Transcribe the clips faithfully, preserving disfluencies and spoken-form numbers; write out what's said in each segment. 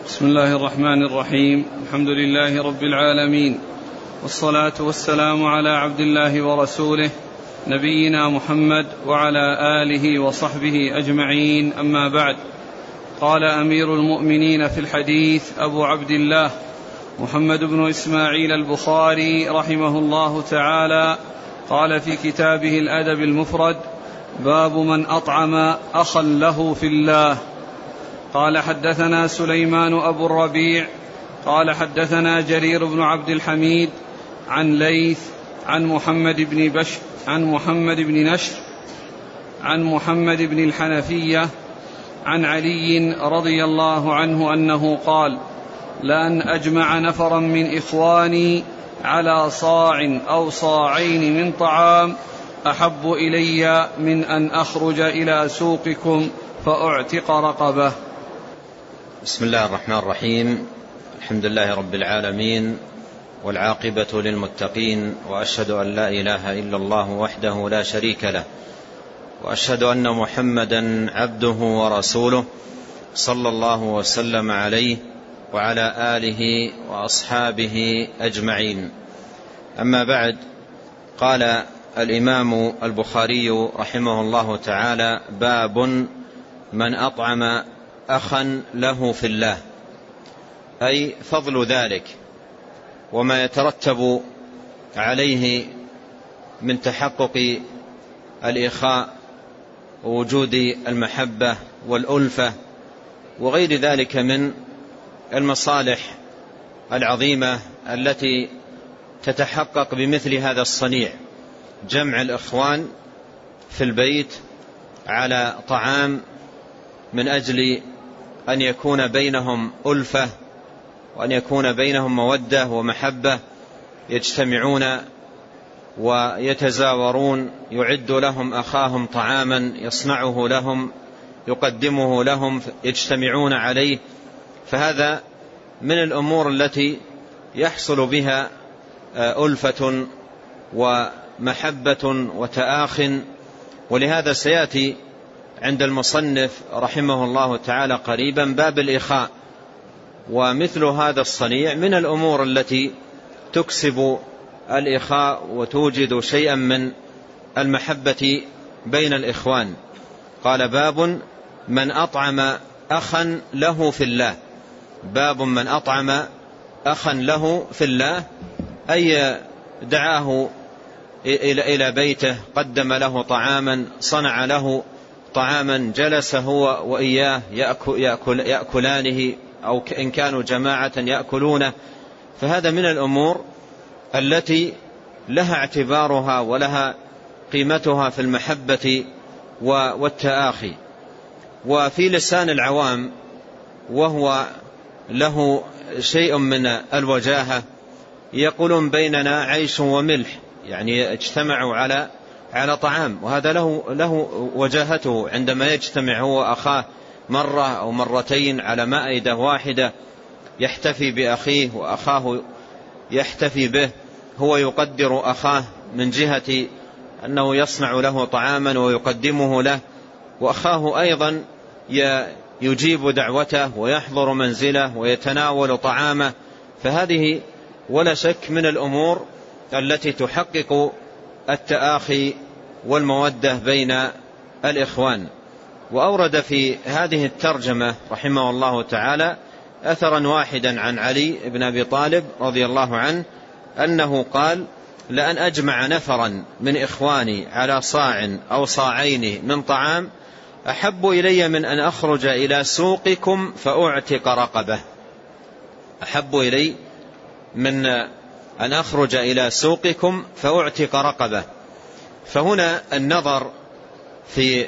بسم الله الرحمن الرحيم. الحمد لله رب العالمين، والصلاة والسلام على عبد الله ورسوله نبينا محمد وعلى آله وصحبه أجمعين، أما بعد. قال أمير المؤمنين في الحديث أبو عبد الله محمد بن إسماعيل البخاري رحمه الله تعالى، قال في كتابه الأدب المفرد: باب من أطعم أخا له في الله. قال حدثنا سليمان أبو الربيع قال حدثنا جرير بن عبد الحميد عن ليث عن محمد بن بشر عن محمد بن نشر عن محمد بن الحنفية عن علي رضي الله عنه أنه قال: لأن أجمع نفرا من إخواني على صاع أو صاعين من طعام أحب إلي من أن أخرج إلى سوقكم فأعتق رقبة. بسم الله الرحمن الرحيم. الحمد لله رب العالمين، والعاقبة للمتقين، وأشهد أن لا إله إلا الله وحده لا شريك له، وأشهد أن محمدا عبده ورسوله صلى الله وسلم عليه وعلى آله وأصحابه أجمعين. أما بعد، قال الإمام البخاري رحمه الله تعالى: باب من أطعم أخا له في الله، أي فضل ذلك وما يترتب عليه من تحقق الإخاء ووجود المحبة والألفة وغير ذلك من المصالح العظيمة التي تتحقق بمثل هذا الصنيع، جمع الإخوان في البيت على طعام من أجل أن يكون بينهم ألفة وأن يكون بينهم مودة ومحبة، يجتمعون ويتزاورون، يعد لهم أخاهم طعاما يصنعه لهم يقدمه لهم، يجتمعون عليه. فهذا من الأمور التي يحصل بها ألفة ومحبة وتآخٍ، ولهذا سيأتي عند المصنف رحمه الله تعالى قريبا باب الإخاء، ومثل هذا الصنيع من الأمور التي تكسب الإخاء وتوجد شيئا من المحبة بين الإخوان. قال: باب من أطعم أخا له في الله. باب من أطعم أخا له في الله، أي دعاه إلى بيته، قدم له طعاما، صنع له طعاما، جلس هو وإياه يأكل يأكلانه، أو إن كانوا جماعة يأكلونه. فهذا من الأمور التي لها اعتبارها ولها قيمتها في المحبة والتآخي. وفي لسان العوام، وهو له شيء من الوجاهة، يقولون بيننا عيش وملح، يعني اجتمعوا على على طعام، وهذا له له وجاهته عندما يجتمع هو أخاه مرة أو مرتين على مائدة واحدة، يحتفي بأخيه وأخاه يحتفي به. هو يقدر أخاه من جهة أنه يصنع له طعاما ويقدمه له، وأخاه أيضا يجيب دعوته ويحضر منزله ويتناول طعامه. فهذه ولا شك من الأمور التي تحقق التآخي والمودة بين الإخوان. وأورد في هذه الترجمة رحمه الله تعالى أثرا واحدا عن علي بن أبي طالب رضي الله عنه أنه قال: لأن أجمع نفرا من إخواني على صاع أو صاعين من طعام أحب إلي من أن أخرج إلى سوقكم فأعتق رقبة. أحب إلي من أن أخرج إلى سوقكم فأعتق رقبة. فهنا النظر في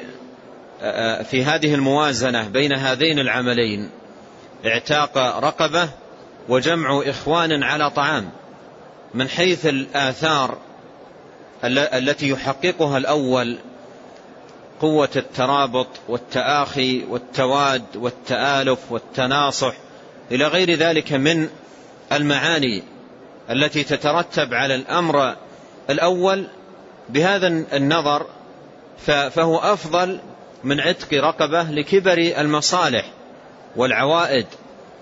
في هذه الموازنة بين هذين العملين، اعتاق رقبة وجمع إخوان على طعام، من حيث الآثار التي يحققها الأول قوة الترابط والتآخي والتواد والتآلف والتناصح إلى غير ذلك من المعاني التي تترتب على الأمر الأول. بهذا النظر فهو أفضل من عتق رقبة لكبر المصالح والعوائد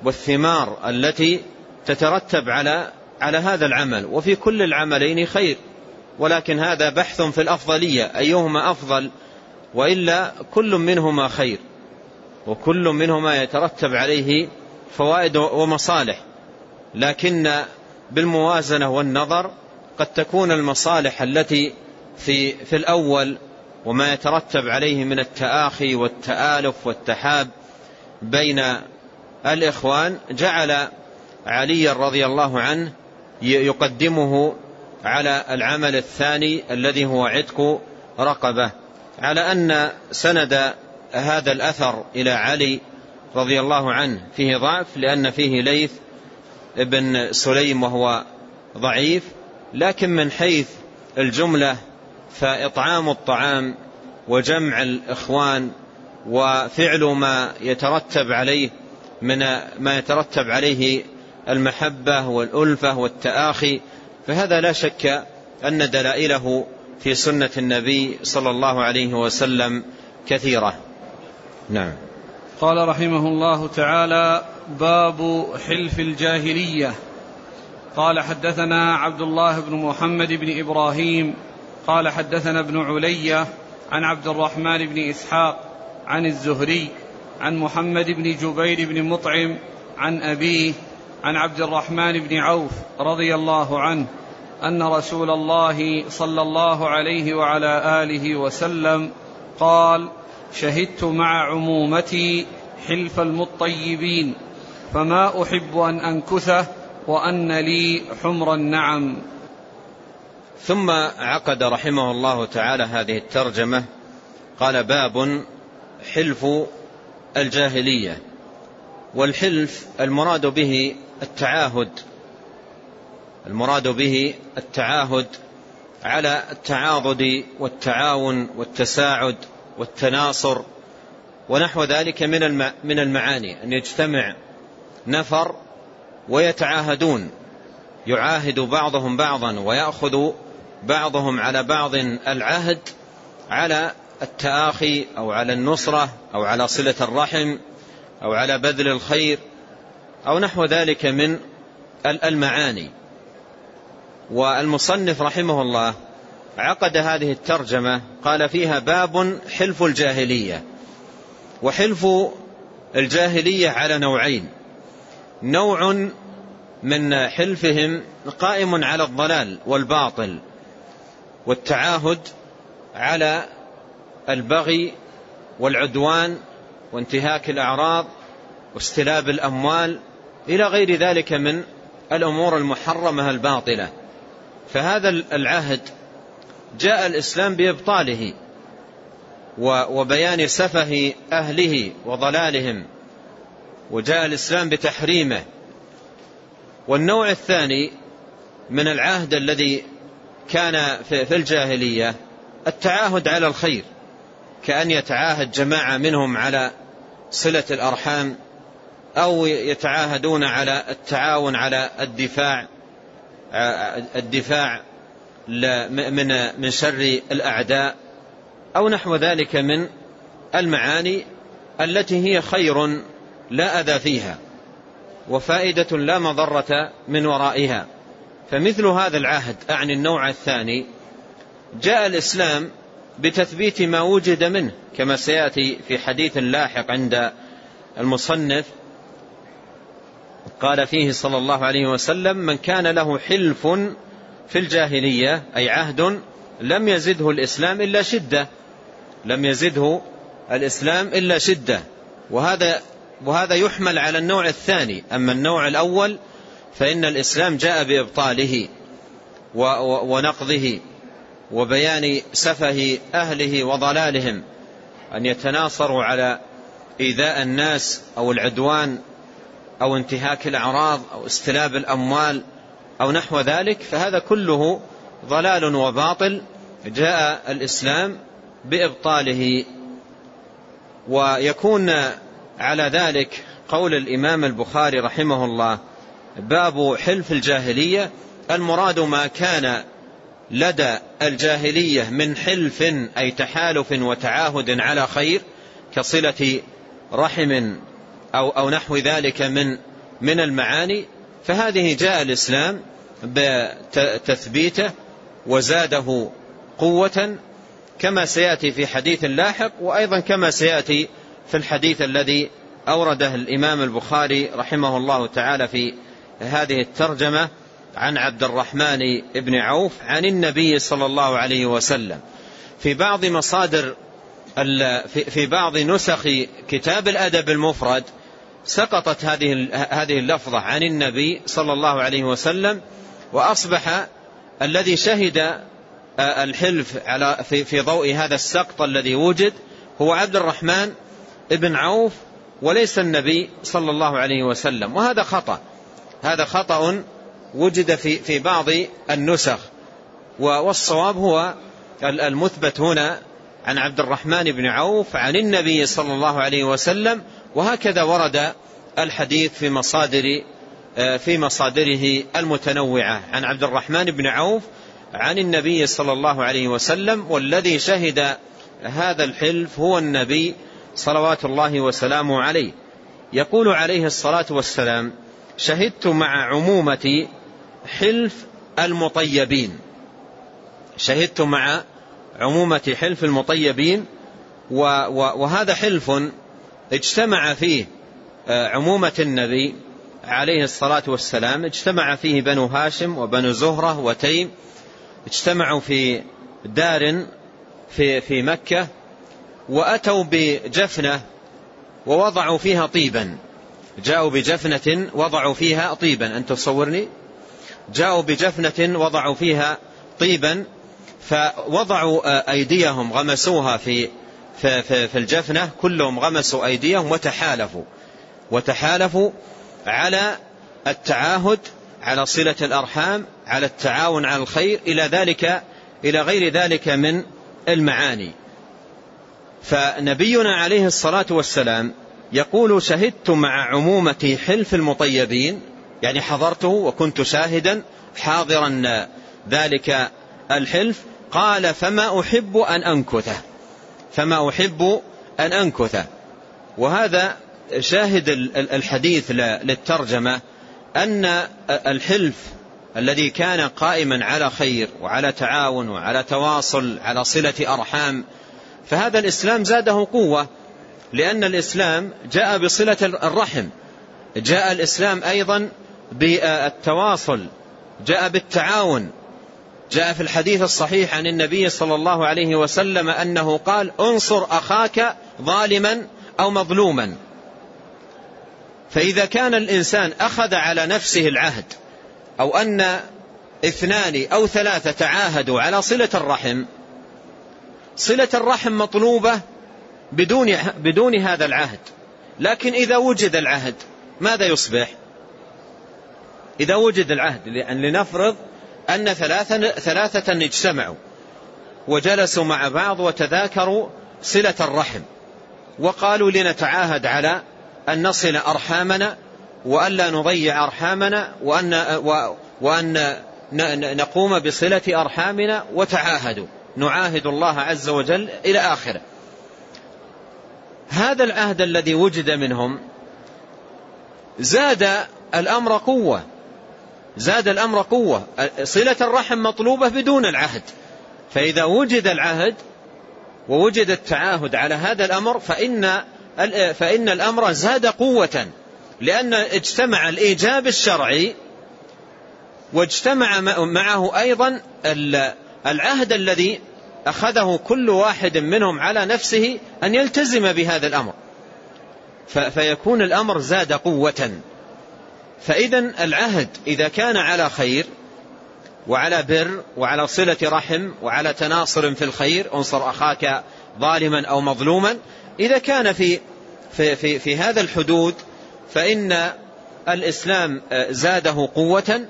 والثمار التي تترتب على على هذا العمل. وفي كل العملين خير، ولكن هذا بحث في الأفضلية، أيهما أفضل، وإلا كل منهما خير، وكل منهما يترتب عليه فوائد ومصالح، لكن بالموازنة والنظر قد تكون المصالح التي في في الأول وما يترتب عليه من التآخي والتآلف والتحاب بين الإخوان جعل علي رضي الله عنه يقدمه على العمل الثاني الذي هو عتق رقبة، على أن سند هذا الأثر إلى علي رضي الله عنه فيه ضعف، لأن فيه ليث ابن سليم وهو ضعيف، لكن من حيث الجملة فإطعام الطعام وجمع الإخوان وفعل ما يترتب عليه من ما يترتب عليه المحبة والألفة والتآخي، فهذا لا شك أن دلائله في سنة النبي صلى الله عليه وسلم كثيرة. نعم. قال رحمه الله تعالى: باب حلف الجاهلية. قال: حدثنا عبد الله بن محمد بن إبراهيم قال حدثنا ابن علي عن عبد الرحمن بن إسحاق عن الزهري عن محمد بن جبير بن مطعم عن أبيه عن عبد الرحمن بن عوف رضي الله عنه أن رسول الله صلى الله عليه وعلى آله وسلم قال: شهدت مع عمومتي حلف المطيبين، فما أحب أن أنكثه وأن لي حمر النعم. ثم عقد رحمه الله تعالى هذه الترجمة، قال: باب حلف الجاهلية. والحلف المراد به التعاهد، المراد به التعاهد على التعاضد والتعاون والتساعد والتناصر ونحو ذلك من المعاني، أن يجتمع نفر ويتعاهدون، يعاهد بعضهم بعضا ويأخذ بعضهم على بعض العهد على التآخي أو على النصرة أو على صلة الرحم أو على بذل الخير أو نحو ذلك من المعاني. والمصنف رحمه الله عقد هذه الترجمة قال فيها: باب حلف الجاهلية. وحلف الجاهلية على نوعين: نوع من حلفهم قائم على الضلال والباطل والتعاهد على البغي والعدوان وانتهاك الأعراض واستلاب الأموال إلى غير ذلك من الأمور المحرمة الباطلة. فهذا العهد جاء الإسلام بإبطاله وبيان سفه أهله وضلالهم، وجاء الإسلام بتحريمه. والنوع الثاني من العهد الذي كان في الجاهلية التعاهد على الخير، كأن يتعاهد جماعة منهم على صلة الأرحام، أو يتعاهدون على التعاون على الدفاع الدفاع من من شر الأعداء أو نحو ذلك من المعاني التي هي خير لا أذى فيها وفائدة لا مضرة من ورائها. فمثل هذا العهد أعني النوع الثاني جاء الإسلام بتثبيت ما وجد منه، كما سيأتي في حديث لاحق عند المصنف. قال فيه صلى الله عليه وسلم: من كان له حلف في الجاهلية، أي عهد، لم يزده الإسلام إلا شدة، لم يزده الإسلام إلا شدة. وهذا وهذا يحمل على النوع الثاني. أما النوع الأول فإن الإسلام جاء بإبطاله ونقضه وبيان سفه أهله وضلالهم، أن يتناصروا على إيذاء الناس أو العدوان أو انتهاك الأعراض أو استلاب الأموال أو نحو ذلك، فهذا كله ضلال وباطل جاء الإسلام بإبطاله. ويكون على ذلك قول الإمام البخاري رحمه الله: باب حلف الجاهلية، المراد ما كان لدى الجاهلية من حلف أي تحالف وتعاهد على خير كصلة رحم أو, أو نحو ذلك من من المعاني، فهذه جاء الإسلام بتثبيته وزاده قوة، كما سيأتي في حديث لاحق، وأيضا كما سيأتي في الحديث الذي أورده الإمام البخاري رحمه الله تعالى في هذه الترجمة عن عبد الرحمن بن عوف عن النبي صلى الله عليه وسلم. في بعض مصادر في بعض نسخ كتاب الأدب المفرد سقطت هذه هذه اللفظة عن النبي صلى الله عليه وسلم، وأصبح الذي شهد الحلف على في في ضوء هذا السقط الذي وجد هو عبد الرحمن بن عوف وليس النبي صلى الله عليه وسلم، وهذا خطأ هذا خطأ وجد في في بعض النسخ، والصواب هو المثبت هنا عن عبد الرحمن بن عوف عن النبي صلى الله عليه وسلم، وهكذا ورد الحديث في مصادر في مصادره المتنوعة عن عبد الرحمن بن عوف عن النبي صلى الله عليه وسلم، والذي شهد هذا الحلف هو النبي صلوات الله وسلامه عليه. يقول عليه الصلاة والسلام: شهدت مع عمومة حلف المطيبين. شهدت مع عمومة حلف المطيبين، وهذا حلف اجتمع فيه عمومة النبي عليه الصلاة والسلام، اجتمع فيه بنو هاشم وبنو زهرة وتيم، اجتمعوا في دار في في مكة، وأتوا بجفنة ووضعوا فيها طيبا. جاءوا بجفنة وضعوا فيها طيبا، أنت تصورني؟ جاءوا بجفنة وضعوا فيها طيبا، فوضعوا أيديهم غمسوها في في في الجفنة، كلهم غمسوا أيديهم وتحالفوا وتحالفوا على التعاهد على صلة الأرحام، على التعاون على الخير، إلى ذلك إلى غير ذلك من المعاني. فنبينا عليه الصلاة والسلام يقول: شهدت مع عمومة حلف المطيبين، يعني حضرته وكنت شاهدا حاضرا ذلك الحلف. قال: فما أحب أن أنكثه فما أحب أن أنكثه وهذا شاهد الحديث للترجمة، أن الحلف الذي كان قائما على خير وعلى تعاون وعلى تواصل على صلة أرحام، فهذا الإسلام زاده قوة، لأن الإسلام جاء بصلة الرحم، جاء الإسلام أيضا بالتواصل، جاء بالتعاون. جاء في الحديث الصحيح عن النبي صلى الله عليه وسلم أنه قال: انصر أخاك ظالما أو مظلوما. فإذا كان الإنسان أخذ على نفسه العهد، أو أن اثنان أو ثلاثة تعاهدوا على صلة الرحم، صلة الرحم مطلوبة بدون, بدون هذا العهد. لكن إذا وجد العهد ماذا يصبح؟ إذا وجد العهد، لأن لنفرض أن ثلاثة, ثلاثة اجتمعوا وجلسوا مع بعض وتذاكروا صلة الرحم، وقالوا: لنتعاهد على أن نصل أرحامنا وأن لا نضيع أرحامنا وأن, وأن نقوم بصلة أرحامنا، وتعاهدوا نعاهد الله عز وجل إلى آخره. هذا العهد الذي وجد منهم زاد الأمر قوة زاد الأمر قوة صلة الرحم مطلوبة بدون العهد، فإذا وجد العهد ووجد التعاهد على هذا الأمر فإن, فإن الأمر زاد قوة، لأن اجتمع الإيجاب الشرعي واجتمع معه أيضا العهد الذي أخذه كل واحد منهم على نفسه أن يلتزم بهذا الأمر، فيكون الأمر زاد قوة. فإذن العهد إذا كان على خير وعلى بر وعلى صلة رحم وعلى تناصر في الخير، انصر أخاك ظالما أو مظلوما، إذا كان في, في, في, في هذا الحدود فإن الإسلام زاده قوة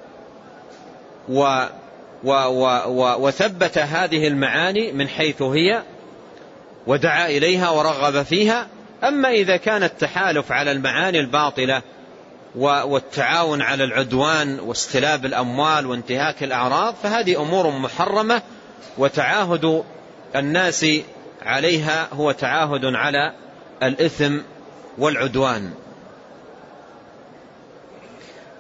و و و وثبت هذه المعاني من حيث هي ودعا إليها ورغب فيها. أما إذا كان التحالف على المعاني الباطلة والتعاون على العدوان واستلاب الأموال وانتهاك الأعراض فهذه أمور محرمة، وتعاهد الناس عليها هو تعاهد على الإثم والعدوان.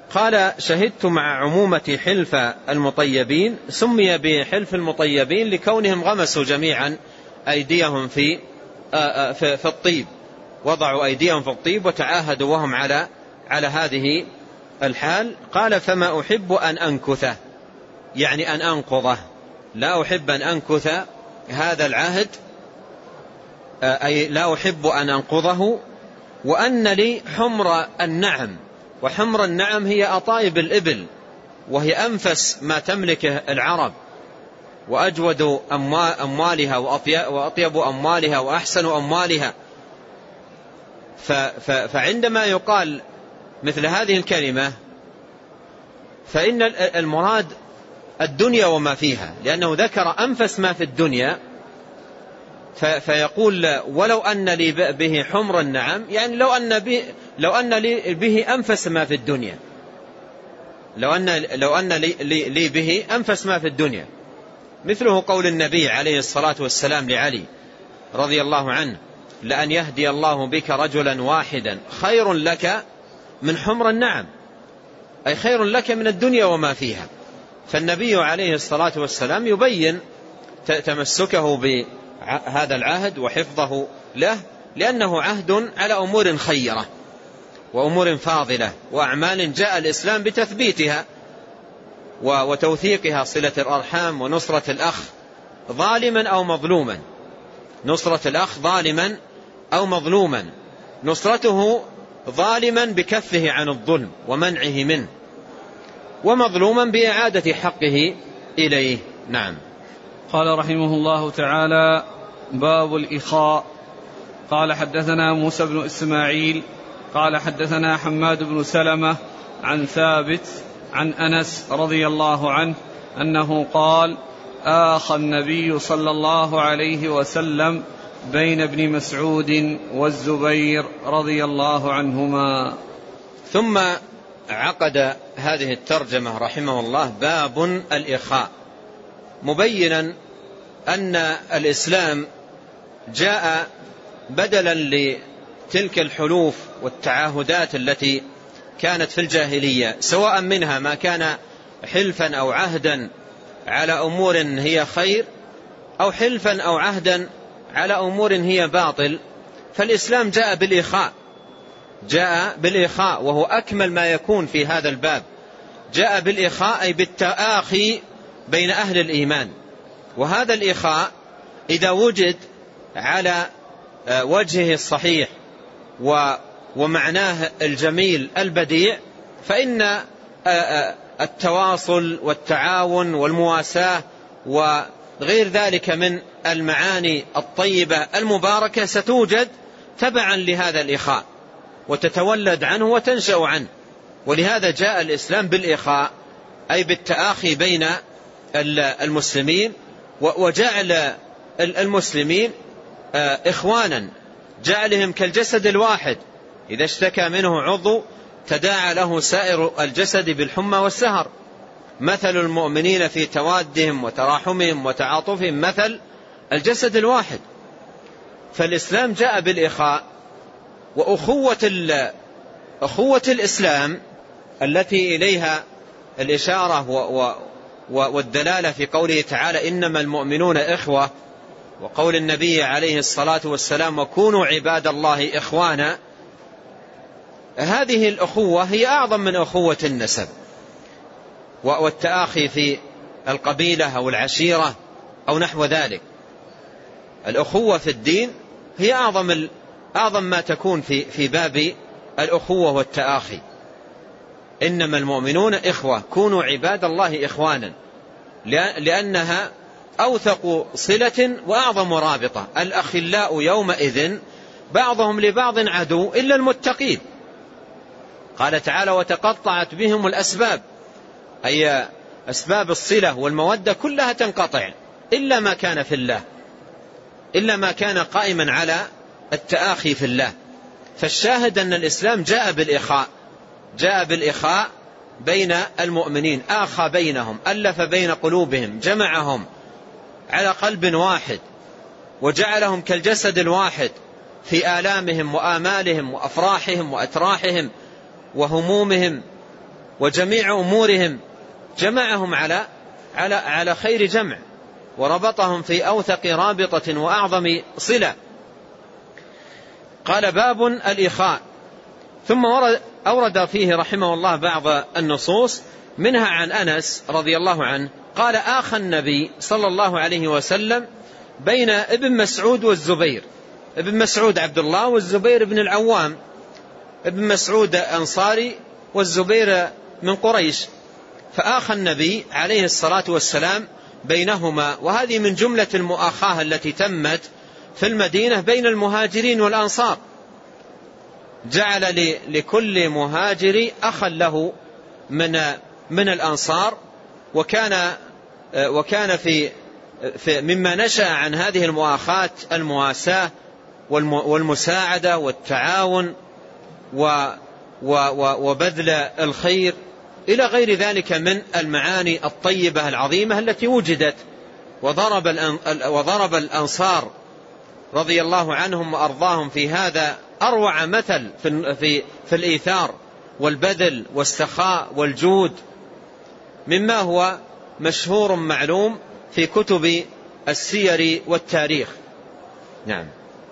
قال شهدت مع عمومة حلف المطيبين، سمي بحلف المطيبين لكونهم غمسوا جميعا أيديهم في في الطيب، وضعوا أيديهم في الطيب وتعاهدوا وهم على على هذه الحال. قال فما أحب أن أنكثه، يعني أن أنقضه، لا أحب أن أنكث هذا العهد، أي لا أحب أن أنقضه، وأن لي حمر النعم، وحمر النعم هي أطايب الإبل، وهي أنفس ما تملكه العرب، وأجود أموالها وأطيب أموالها وأحسن أموالها. فعندما يقال مثل هذه الكلمة فإن المراد الدنيا وما فيها، لأنه ذكر أنفس ما في الدنيا، فيقول ولو أن لي به حمر النعم، يعني لو أن به لو أن لي به أنفس ما في الدنيا، لو أن لو أن لي, لي, لي به أنفس ما في الدنيا. مثله قول النبي عليه الصلاة والسلام لعلي رضي الله عنه: لأن يهدي الله بك رجلا واحدا خير لك من حمر النعم، أي خير لك من الدنيا وما فيها. فالنبي عليه الصلاة والسلام يبين تمسكه بهذا العهد وحفظه له، لأنه عهد على أمور خيرة وأمور فاضلة وأعمال جاء الإسلام بتثبيتها وتوثيقها، صلة الأرحام ونصرة الأخ ظالما أو مظلوما، نصرة الأخ ظالما أو مظلوما، نصرته ظالما بكفه عن الظلم ومنعه منه، ومظلوما بإعادة حقه إليه. نعم. قال رحمه الله تعالى: باب الإخاء. قال حدثنا موسى بن إسماعيل قال حدثنا حماد بن سلمة عن ثابت عن أنس رضي الله عنه أنه قال: آخى النبي صلى الله عليه وسلم بين ابن مسعود والزبير رضي الله عنهما. ثم عقد هذه الترجمة رحمه الله باب الإخاء، مبينا أن الإسلام جاء بدلا لتلك الحلوف والتعاهدات التي كانت في الجاهلية، سواء منها ما كان حلفا أو عهدا على أمور هي خير، أو حلفا أو عهدا على أمور هي باطل. فالإسلام جاء بالإخاء، جاء بالإخاء وهو أكمل ما يكون في هذا الباب. جاء بالإخاء أي بالتآخي بين أهل الإيمان، وهذا الإخاء إذا وجد على وجهه الصحيح ومعناه الجميل البديع، فإن التواصل والتعاون والمواساة وغير ذلك من المعاني الطيبة المباركة ستوجد تبعا لهذا الإخاء وتتولد عنه وتنشأ عنه. ولهذا جاء الإسلام بالإخاء أي بالتآخي بين المسلمين، وجعل المسلمين إخوانا، جعلهم كالجسد الواحد، إذا اشتكى منه عضو تداعى له سائر الجسد بالحمى والسهر. مثل المؤمنين في توادهم وتراحمهم وتعاطفهم مثل الجسد الواحد. فالإسلام جاء بالإخاء، وأخوة أخوة الإسلام التي إليها الإشارة والدلالة في قوله تعالى: إنما المؤمنون إخوة، وقول النبي عليه الصلاة والسلام: وكونوا عباد الله إخوانا. هذه الأخوة هي أعظم من أخوة النسب والتآخي في القبيلة أو العشيرة أو نحو ذلك. الأخوة في الدين هي أعظم أعظم ما تكون في في باب الأخوة والتآخي. إنما المؤمنون إخوة، كونوا عباد الله إخوانا، لأنها أوثق صلة وأعظم رابطة. الأخلاء يومئذ بعضهم لبعض عدو إلا المتقين. قال تعالى: وتقطعت بهم الأسباب، أي أسباب الصلة والمودة كلها تنقطع إلا ما كان في الله، إلا ما كان قائما على التآخي في الله. فالشاهد أن الإسلام جاء بالإخاء، جاء بالإخاء بين المؤمنين، آخى بينهم، ألف بين قلوبهم، جمعهم على قلب واحد، وجعلهم كالجسد الواحد في آلامهم وآمالهم وأفراحهم وأتراحهم وهمومهم وجميع أمورهم جمعهم على على على خير جمع، وربطهم في أوثق رابطة وأعظم صلة. قال باب الإخاء. ثم أورد فيه رحمه الله بعض النصوص، منها عن أنس رضي الله عنه قال آخى النبي صلى الله عليه وسلم بين ابن مسعود والزبير. ابن مسعود عبد الله والزبير بن العوام، ابن مسعود أنصاري والزبير من قريش، فآخى النبي عليه الصلاة والسلام بينهما. وهذه من جملة المؤاخاة التي تمت في المدينة بين المهاجرين والأنصار، جعل لكل مهاجر أخا له من من الأنصار. وكان وكان في في مما نشأ عن هذه المؤاخاة المواساة والمساعدة والتعاون وبذل الخير إلى غير ذلك من المعاني الطيبة العظيمة التي وجدت. وضرب وضرب الأنصار رضي الله عنهم وأرضاهم في هذا أروع مثل في في في الإيثار والبذل والسخاء والجود، مما هو مشهور معلوم في كتب السير والتاريخ. نعم.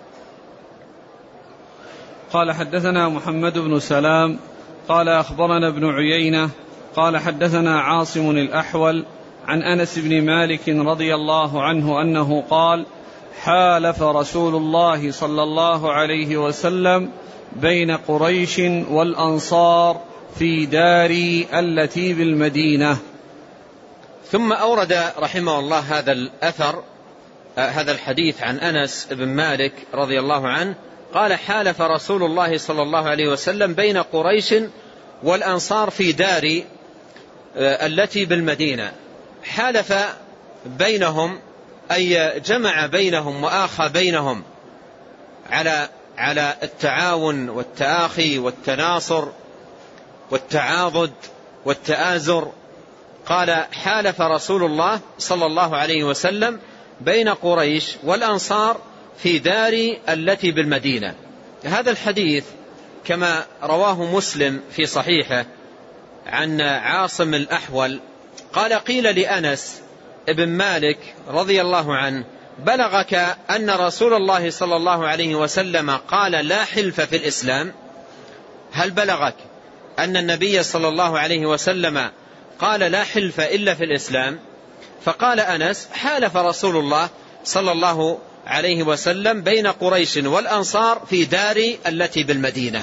قال حدثنا محمد بن سلام قال أخبرنا ابن عيينة قال حدثنا عاصم الأحول عن أنس بن مالك رضي الله عنه أنه قال حالف رسول الله صلى الله عليه وسلم بين قريش والأنصار في داري التي بالمدينة. ثم أورد رحمه الله هذا الأثر هذا الحديث عن أنس بن مالك رضي الله عنه قال حالف رسول الله صلى الله عليه وسلم بين قريش والأنصار في داري التي بالمدينة. حالف بينهم أي جمع بينهم وآخى بينهم على على التعاون والتآخي والتناصر والتعاضد والتآزر. قال حالف رسول الله صلى الله عليه وسلم بين قريش والأنصار في دار التي بالمدينة. هذا الحديث كما رواه مسلم في صحيحه عن عاصم الأحول قال قيل لأنس ابن مالك رضي الله عنه بلغك أن رسول الله صلى الله عليه وسلم قال لا حلف في الإسلام؟ هل بلغك أن النبي صلى الله عليه وسلم قال لا حلف إلا في الإسلام؟ فقال أنس حالف رسول الله صلى الله عليه وسلم بين قريش والأنصار في دار التي بالمدينة.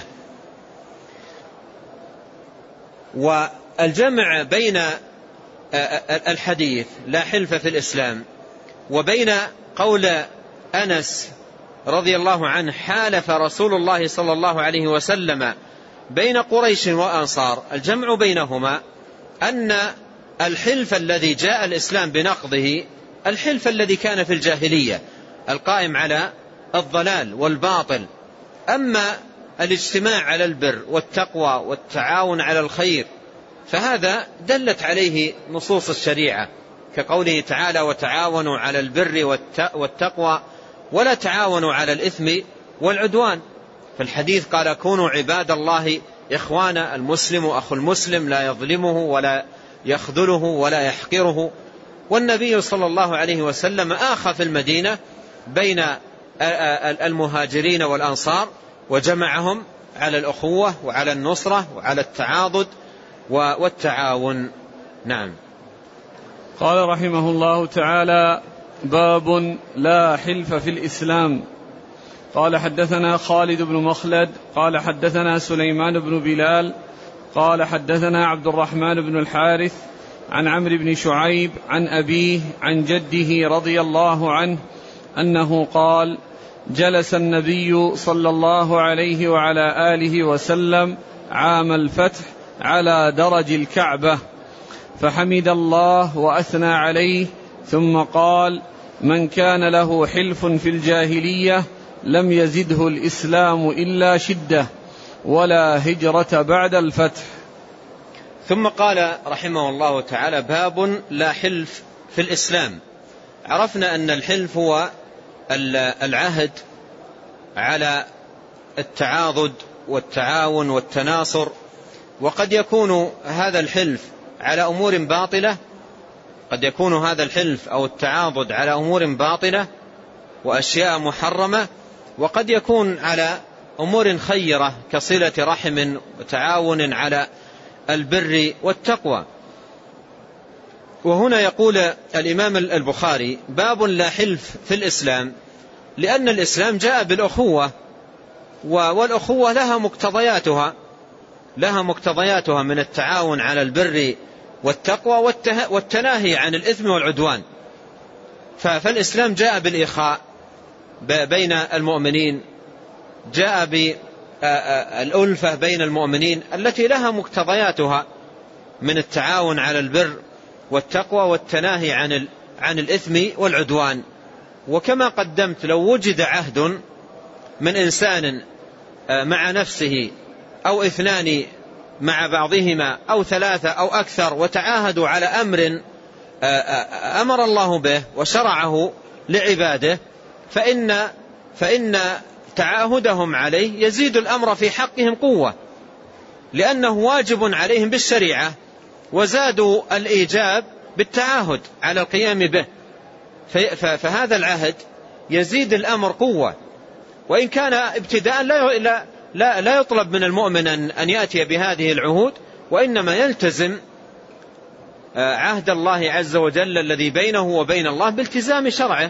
والجمع بين الحديث لا حلف في الإسلام وبين قول أنس رضي الله عنه حالف رسول الله صلى الله عليه وسلم بين قريش والأنصار، الجمع بينهما أن الحلف الذي جاء الإسلام بنقضه الحلف الذي كان في الجاهلية القائم على الضلال والباطل. أما الاجتماع على البر والتقوى والتعاون على الخير فهذا دلت عليه نصوص الشريعة كقوله تعالى وتعاونوا على البر والتقوى ولا تعاونوا على الإثم والعدوان. فالحديث قال كونوا عباد الله إخوانا، المسلم أخو المسلم لا يظلمه ولا يخذله ولا يحقره. والنبي صلى الله عليه وسلم آخى في المدينة بين المهاجرين والأنصار وجمعهم على الأخوة وعلى النصرة وعلى التعاضد والتعاون. نعم. قال رحمه الله تعالى باب لا حلف في الإسلام. قال حدثنا خالد بن مخلد قال حدثنا سليمان بن بلال قال حدثنا عبد الرحمن بن الحارث عن عمرو بن شعيب عن أبيه عن جده رضي الله عنه أنه قال جلس النبي صلى الله عليه وعلى آله وسلم عام الفتح على درج الكعبة فحمد الله وأثنى عليه ثم قال من كان له حلف في الجاهلية لم يزده الإسلام إلا شدة ولا هجرة بعد الفتح. ثم قال رحمه الله تعالى باب لا حلف في الإسلام. عرفنا أن الحلف هو العهد على التعاضد والتعاون والتناصر وقد يكون هذا الحلف على أمور باطلة، قد يكون هذا الحلف أو التعاضد على أمور باطلة وأشياء محرمة، وقد يكون على أمور خيرة كصلة رحم وتعاون على البر والتقوى. وهنا يقول الإمام البخاري: باب لا حلف في الإسلام، لأن الإسلام جاء بالأخوة، والأخوة لها مقتضياتها لها مقتضياتها من التعاون على البر والتقوى والتناهي عن الإثم والعدوان. فالإسلام جاء بالإخاء بين المؤمنين، جاء بالألفة بين المؤمنين التي لها مقتضياتها من التعاون على البر والتقوى والتناهي عن عن الإثم والعدوان. وكما قدمت، لو وجد عهد من إنسان مع نفسه أو اثنان مع بعضهما أو ثلاثة أو أكثر وتعاهدوا على أمر أمر الله به وشرعه لعباده، فإن فإن تعاهدهم عليه يزيد الأمر في حقهم قوة، لأنه واجب عليهم بالشريعة، وزادوا الإيجاب بالتعاهد على القيام به، فهذا العهد يزيد الأمر قوة. وإن كان ابتداء لا, لا, لا, لا يطلب من المؤمن أن يأتي بهذه العهود، وإنما يلتزم عهد الله عز وجل الذي بينه وبين الله بالتزام شرعه.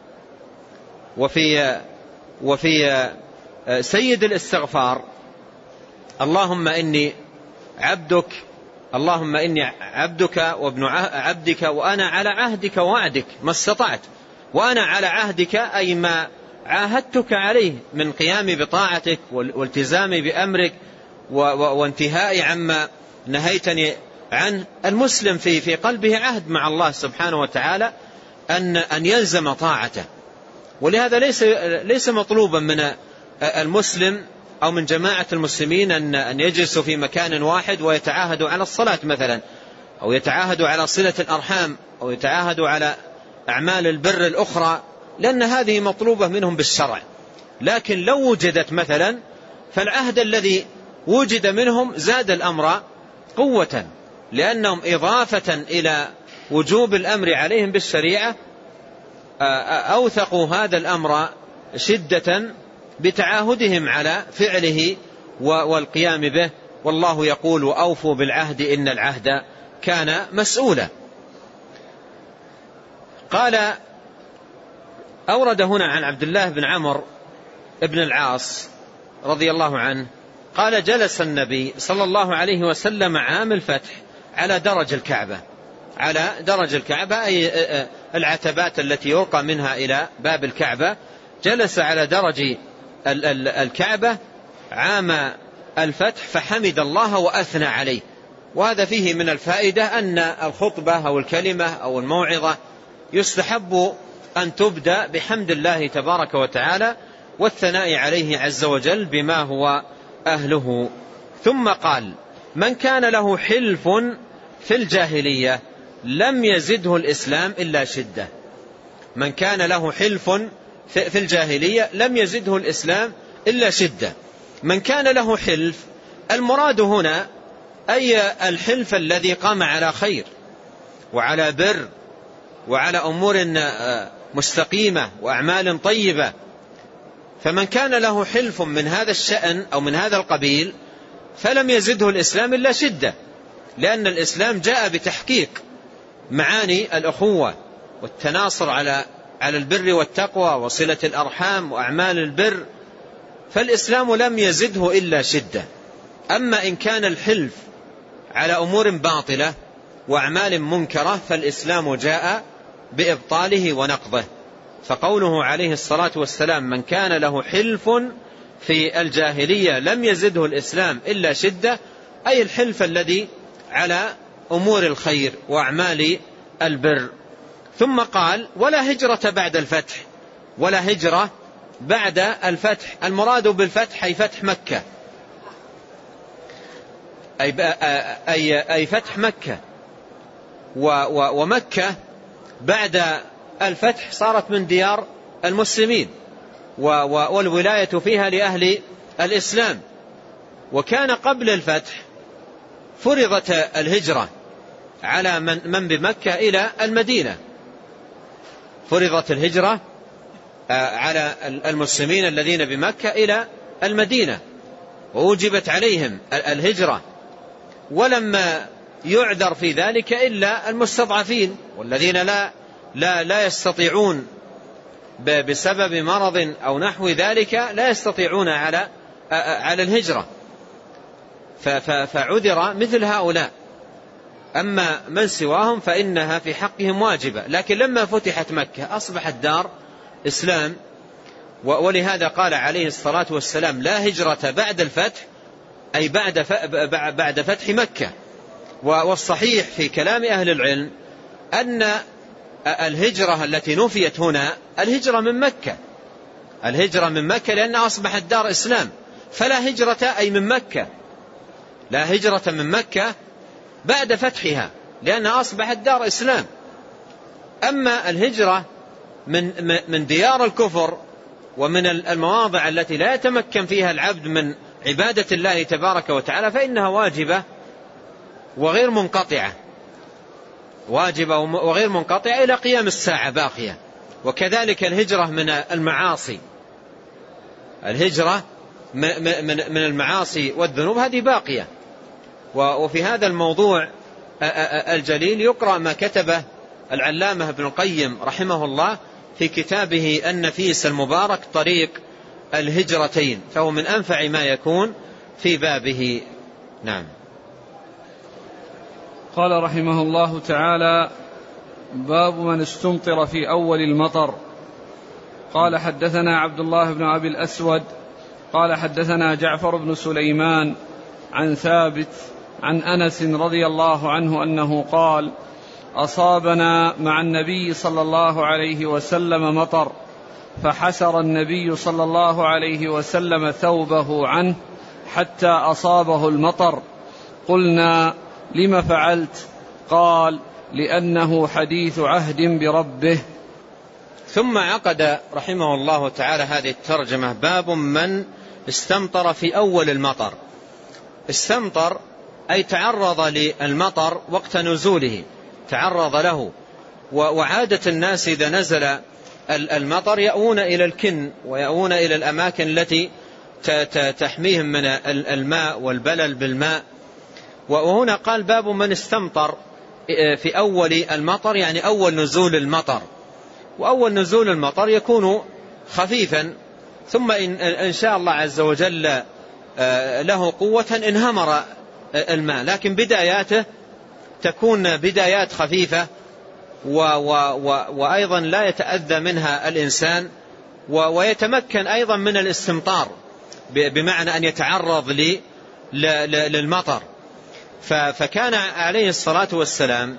وفي وفي سيد الاستغفار: اللهم إني عبدك اللهم إني عبدك وابن عبدك وأنا على عهدك ووعدك ما استطعت، وأنا على عهدك أي ما عاهدتك عليه من قيام بطاعتك والالتزام بأمرك وانتهاء عما نهيتني عنه. المسلم في في قلبه عهد مع الله سبحانه وتعالى أن أن يلزم طاعته، ولهذا ليس ليس مطلوبا من المسلم أو من جماعة المسلمين أن أن يجلسوا في مكان واحد ويتعاهدوا على الصلاة مثلا، أو يتعاهدوا على صلة الأرحام، أو يتعاهدوا على أعمال البر الأخرى، لأن هذه مطلوبة منهم بالشرع. لكن لو وجدت مثلا، فالعهد الذي وجد منهم زاد الأمر قوة، لأنهم إضافة إلى وجوب الأمر عليهم بالشريعة أوثقوا هذا الأمر شدة بتعاهدهم على فعله والقيام به. والله يقول: وأوفوا بالعهد إن العهد كان مسؤولا. قال أورد هنا عن عبد الله بن عمرو بن العاص رضي الله عنه قال: جلس النبي صلى الله عليه وسلم عام الفتح على درج الكعبة، على درج الكعبة أي العتبات التي يرقى منها إلى باب الكعبة، جلس على درج الكعبة عام الفتح فحمد الله وأثنى عليه. وهذا فيه من الفائدة أن الخطبة أو الكلمة أو الموعظة يستحب أن تبدأ بحمد الله تبارك وتعالى والثناء عليه عز وجل بما هو أهله. ثم قال: من كان له حلف في الجاهلية لم يزده الإسلام إلا شدة. من كان له حلف في الجاهلية لم يزده الإسلام إلا شدة. من كان له حلف، المراد هنا أي الحلف الذي قام على خير وعلى بر وعلى أمور مستقيمة وأعمال طيبة. فمن كان له حلف من هذا الشأن أو من هذا القبيل فلم يزده الإسلام إلا شدة، لأن الإسلام جاء بتحقيق معاني الأخوة والتناصر على على البر والتقوى وصلة الأرحام وأعمال البر، فالإسلام لم يزده إلا شدة. أما إن كان الحلف على أمور باطلة وأعمال منكرة فالإسلام جاء بإبطاله ونقضه. فقوله عليه الصلاة والسلام: من كان له حلف في الجاهلية لم يزده الإسلام إلا شدة، أي الحلف الذي على أمور الخير وأعمال البر. ثم قال: ولا هجرة بعد الفتح. ولا هجرة بعد الفتح، المراد بالفتح أي فتح مكة، أي, أي, أي فتح مكة. ومكة بعد الفتح صارت من ديار المسلمين والولاية فيها لأهل الإسلام. وكان قبل الفتح فرضت الهجرة على من, من بمكة إلى المدينة، فرضت الهجرة على المسلمين الذين بمكة إلى المدينة، ووجبت عليهم الهجرة، ولما يعذر في ذلك إلا المستضعفين والذين لا, لا, لا يستطيعون بسبب مرض أو نحو ذلك لا يستطيعون على, على الهجرة، فعذر مثل هؤلاء. أما من سواهم فإنها في حقهم واجبة. لكن لما فتحت مكة أصبحت دار إسلام، ولهذا قال عليه الصلاة والسلام لا هجرة بعد الفتح، أي بعد بعد فتح مكة. والصحيح في كلام أهل العلم أن الهجرة التي نفيت هنا الهجرة من مكة، الهجرة من مكة لأن أصبحت دار إسلام، فلا هجرة أي من مكة، لا هجرة من مكة بعد فتحها لأنها أصبحت دار إسلام. أما الهجرة من من ديار الكفر ومن المواضع التي لا يتمكن فيها العبد من عبادة الله تبارك وتعالى فإنها واجبة وغير منقطعة، واجبة وغير منقطعة إلى قيام الساعة باقية. وكذلك الهجرة من المعاصي، الهجرة من المعاصي والذنوب هذه باقية. وفي هذا الموضوع الجليل يقرأ ما كتبه العلامة ابن القيم رحمه الله في كتابه النفيس المبارك طريق الهجرتين، فهو من أنفع ما يكون في بابه. نعم. قال رحمه الله تعالى: باب من استمطر في أول المطر. قال حدثنا عبد الله بن أبي الأسود قال حدثنا جعفر بن سليمان عن ثابت عن أنس رضي الله عنه أنه قال: أصابنا مع النبي صلى الله عليه وسلم مطر، فحسر النبي صلى الله عليه وسلم ثوبه عنه حتى أصابه المطر. قلنا: لم فعلت؟ قال: لأنه حديث عهد بربه. ثم عقد رحمه الله تعالى هذه الترجمة: باب من استمطر في أول المطر. استمطر أي تعرض للمطر وقت نزوله، تعرض له. وعادة الناس إذا نزل المطر يأوون إلى الكن ويأوون إلى الأماكن التي تحميهم من الماء والبلل بالماء. وهنا قال: باب من استمطر في أول المطر، يعني أول نزول المطر. وأول نزول المطر يكون خفيفا، ثم إن شاء الله عز وجل له قوة انهمر الماء، لكن بداياته تكون بدايات خفيفة و و و وأيضا لا يتأذى منها الإنسان، ويتمكن أيضا من الاستمطار بمعنى أن يتعرض لي للمطر. فكان عليه الصلاة والسلام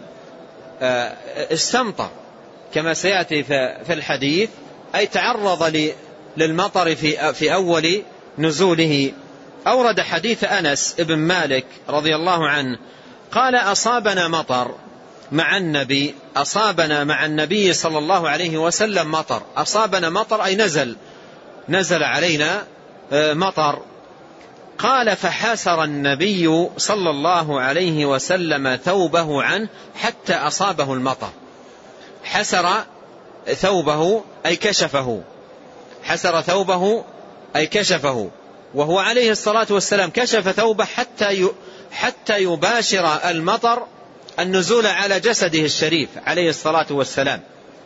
استمطر كما سيأتي في الحديث، أي تعرض للمطر في أول نزوله. أورد حديث أنس ابن مالك رضي الله عنه قال: أصابنا مطر مع النبي، أصابنا مع النبي صلى الله عليه وسلم مطر. أصابنا مطر أي نزل نزل علينا مطر. قال: فحسر النبي صلى الله عليه وسلم ثوبه عنه حتى أصابه المطر. حسر ثوبه أي كشفه، حسر ثوبه أي كشفه، وهو عليه الصلاة والسلام كشف ثوبه حتى حتى يباشر المطر النزول على جسده الشريف عليه الصلاة والسلام،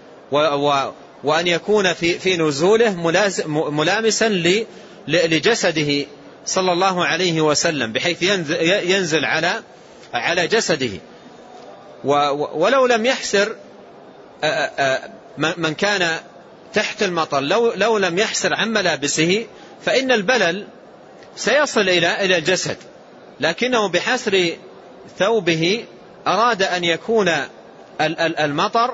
وأن يكون في في نزوله ملامسا لجسده صلى الله عليه وسلم، بحيث ينزل على على جسده. ولو لم يحسر من كان تحت المطر، لو لو لم يحسر عن ملابسه فإن البلل سيصل إلى إلى الجسد، لكنه بحسر ثوبه أراد أن يكون المطر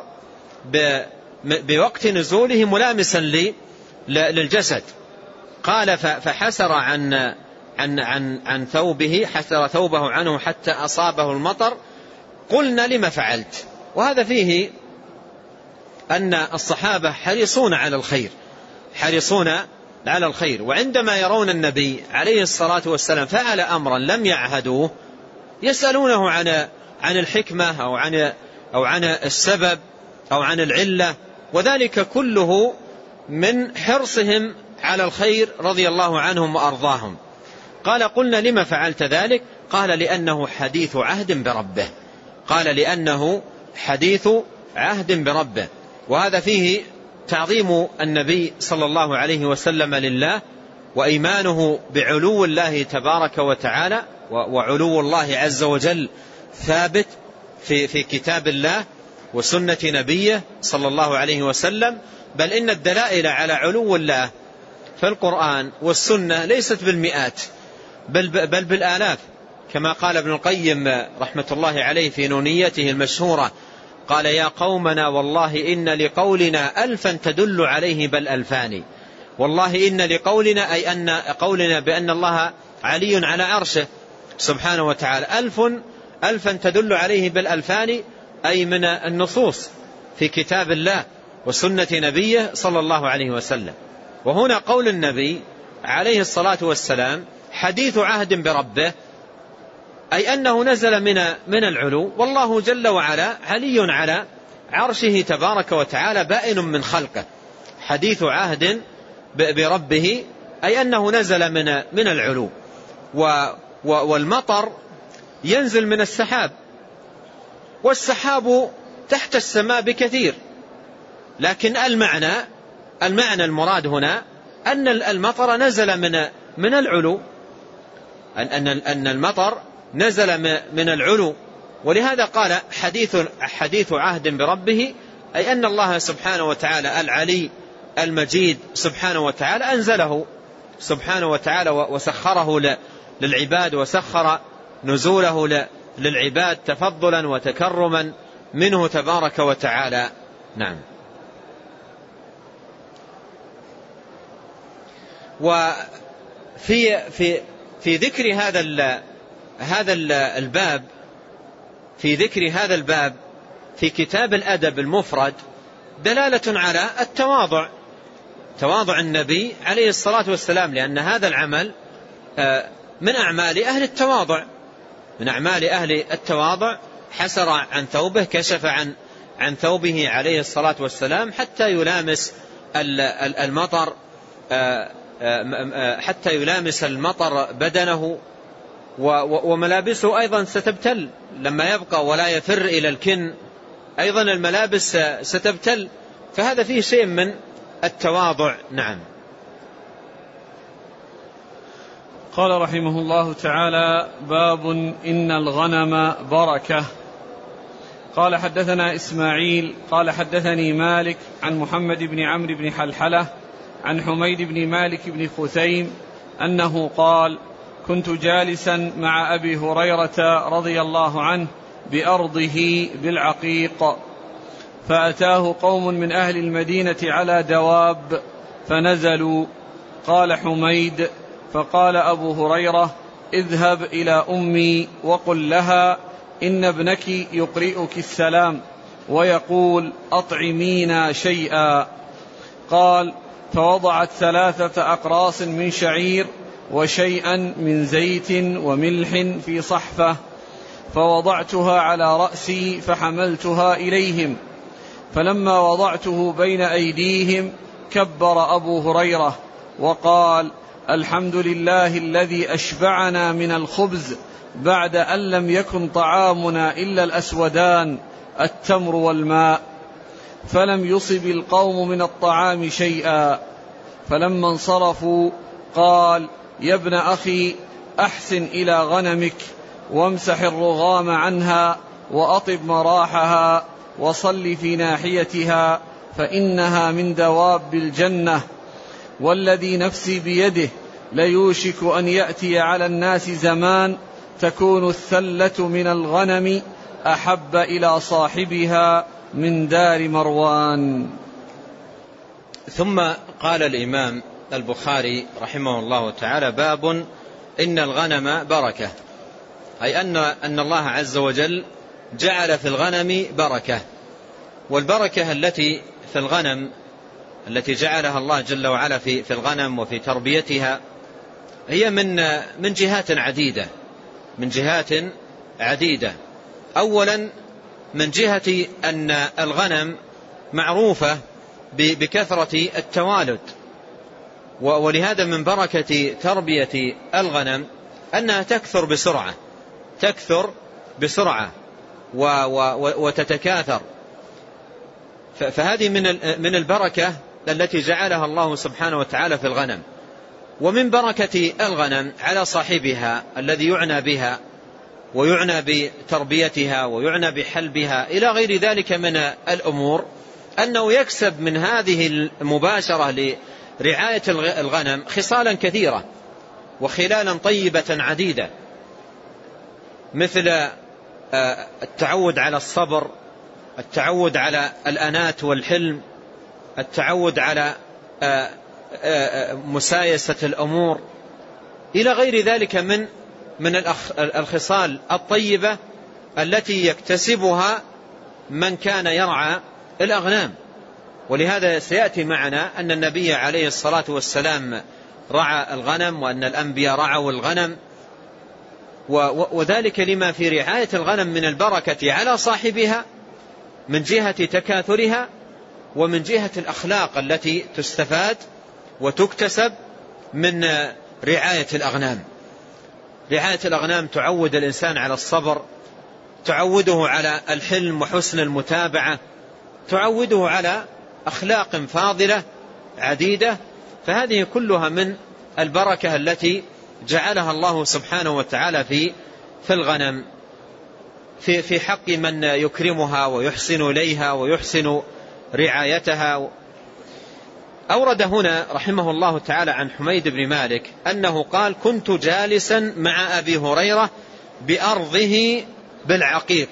بوقت نزوله ملامسا للجسد. قال: فحسر عن عن عن عن ثوبه، حسر ثوبه عنه حتى أصابه المطر. قلنا: لما فعلت؟ وهذا فيه أن الصحابة حريصون على الخير، حريصون على الخير، وعندما يرون النبي عليه الصلاة والسلام فعل أمرا لم يعهدوه يسألونه عن عن الحكمة أو عن أو عن السبب أو عن العلة، وذلك كله من حرصهم على الخير رضي الله عنهم وأرضاهم. قال: قلنا: لما فعلت ذلك؟ قال: لأنه حديث عهد بربه. قال: لأنه حديث عهد بربه. وهذا فيه تعظيم النبي صلى الله عليه وسلم لله، وإيمانه بعلو الله تبارك وتعالى، وعلو الله عز وجل ثابت في في كتاب الله وسنة نبيه صلى الله عليه وسلم. بل إن الدلائل على علو الله في القرآن والسنة ليست بالمئات بل, بل بالآلاف، كما قال ابن القيم رحمة الله عليه في نونيته المشهورة: قال: يا قومنا والله إن لقولنا ألفا تدل عليه بل ألفان. والله إن لقولنا أي أن قولنا بأن الله علي على عرشه سبحانه وتعالى ألف ألفا تدل عليه بل ألفان، أي من النصوص في كتاب الله وسنة نبيه صلى الله عليه وسلم. وهنا قول النبي عليه الصلاة والسلام حديث عهد بربه، أي أنه نزل من من العلو، والله جل وعلا علي على عرشه تبارك وتعالى بائن من خلقه. حديث عهد بربه أي أنه نزل من من العلو. والمطر ينزل من السحاب، والسحاب تحت السماء بكثير، لكن المعنى المعنى المراد هنا أن المطر نزل من من العلو، أن أن المطر نزل من العلو. ولهذا قال حديث حديث عهد بربه، أي أن الله سبحانه وتعالى العلي المجيد سبحانه وتعالى أنزله سبحانه وتعالى وسخره للعباد، وسخر نزوله للعباد تفضلا وتكرما منه تبارك وتعالى. نعم. وفي في في ذكر هذا ال هذا ال الباب في ذكر هذا الباب في كتاب الأدب المفرد دلالة على التواضع، تواضع النبي عليه الصلاة والسلام، لأن هذا العمل من أعمال أهل التواضع من أعمال أهل التواضع. حسر عن ثوبه، كشف عن عن ثوبه عليه الصلاة والسلام حتى يلامس المطر حتى يلامس المطر بدنه، وملابسه أيضا ستبتل لما يبقى ولا يفر إلى الكن، أيضا الملابس ستبتل. فهذا فيه شيء من التواضع. نعم. قال رحمه الله تعالى: باب إن الغنم بركة. قال: حدثنا إسماعيل قال: حدثني مالك عن محمد بن عمرو بن حلحلة عن حميد بن مالك بن خثيم أنه قال: كنت جالسا مع أبي هريرة رضي الله عنه بأرضه بالعقيق، فأتاه قوم من أهل المدينة على دواب فنزلوا. قال حميد: فقال أبو هريرة: اذهب إلى أمي وقل لها إن ابنك يقرئك السلام ويقول أطعمينا شيئا. قال: فوضعت ثلاثة أقراص من شعير وشيئا من زيت وملح في صحفة، فوضعتها على رأسي فحملتها إليهم، فلما وضعته بين أيديهم كبر أبو هريرة وقال: الحمد لله الذي أشبعنا من الخبز بعد أن لم يكن طعامنا إلا الأسودان التمر والماء. فلم يصب القوم من الطعام شيئا. فلما انصرفوا قال: يا ابن أخي، أحسن إلى غنمك وامسح الرغام عنها وأطب مراحها وصل في ناحيتها، فإنها من دواب الجنة. والذي نفسي بيده ليوشك أن يأتي على الناس زمان تكون الثلة من الغنم أحب إلى صاحبها من دار مروان. ثم قال الإمام البخاري رحمه الله تعالى: باب إن الغنم بركة، أي أن أن الله عز وجل جعل في الغنم بركة. والبركة التي في الغنم التي جعلها الله جل وعلا في في الغنم وفي تربيتها هي من من جهات عديدة من جهات عديدة. أولا من جهة أن الغنم معروفة بكثرة التوالد، ولهذا من بركة تربية الغنم أنها تكثر بسرعة تكثر بسرعة وتتكاثر. فهذه من البركة التي جعلها الله سبحانه وتعالى في الغنم. ومن بركة الغنم على صاحبها الذي يعنى بها ويعنى بتربيتها ويعنى بحلبها إلى غير ذلك من الأمور أنه يكسب من هذه المباشرة لرعاية الغنم خصالا كثيرة وخلالا طيبة عديدة، مثل التعود على الصبر، التعود على الأنات والحلم، التعود على مسايسة الأمور إلى غير ذلك من من الخصال الطيبة التي يكتسبها من كان يرعى الأغنام. ولهذا سيأتي معنا أن النبي عليه الصلاة والسلام رعى الغنم، وأن الأنبياء رعوا الغنم، وذلك لما في رعاية الغنم من البركة على صاحبها من جهة تكاثرها، ومن جهة الأخلاق التي تستفاد وتكتسب من رعاية الأغنام. رعاية الأغنام تعود الإنسان على الصبر، تعوده على الحلم وحسن المتابعة، تعوده على أخلاق فاضلة عديدة. فهذه كلها من البركة التي جعلها الله سبحانه وتعالى في في الغنم في في حق من يكرمها ويحسن إليها ويحسن رعايتها. أورد هنا رحمه الله تعالى عن حميد بن مالك أنه قال: كنت جالسا مع أبي هريرة بأرضه بالعقيق.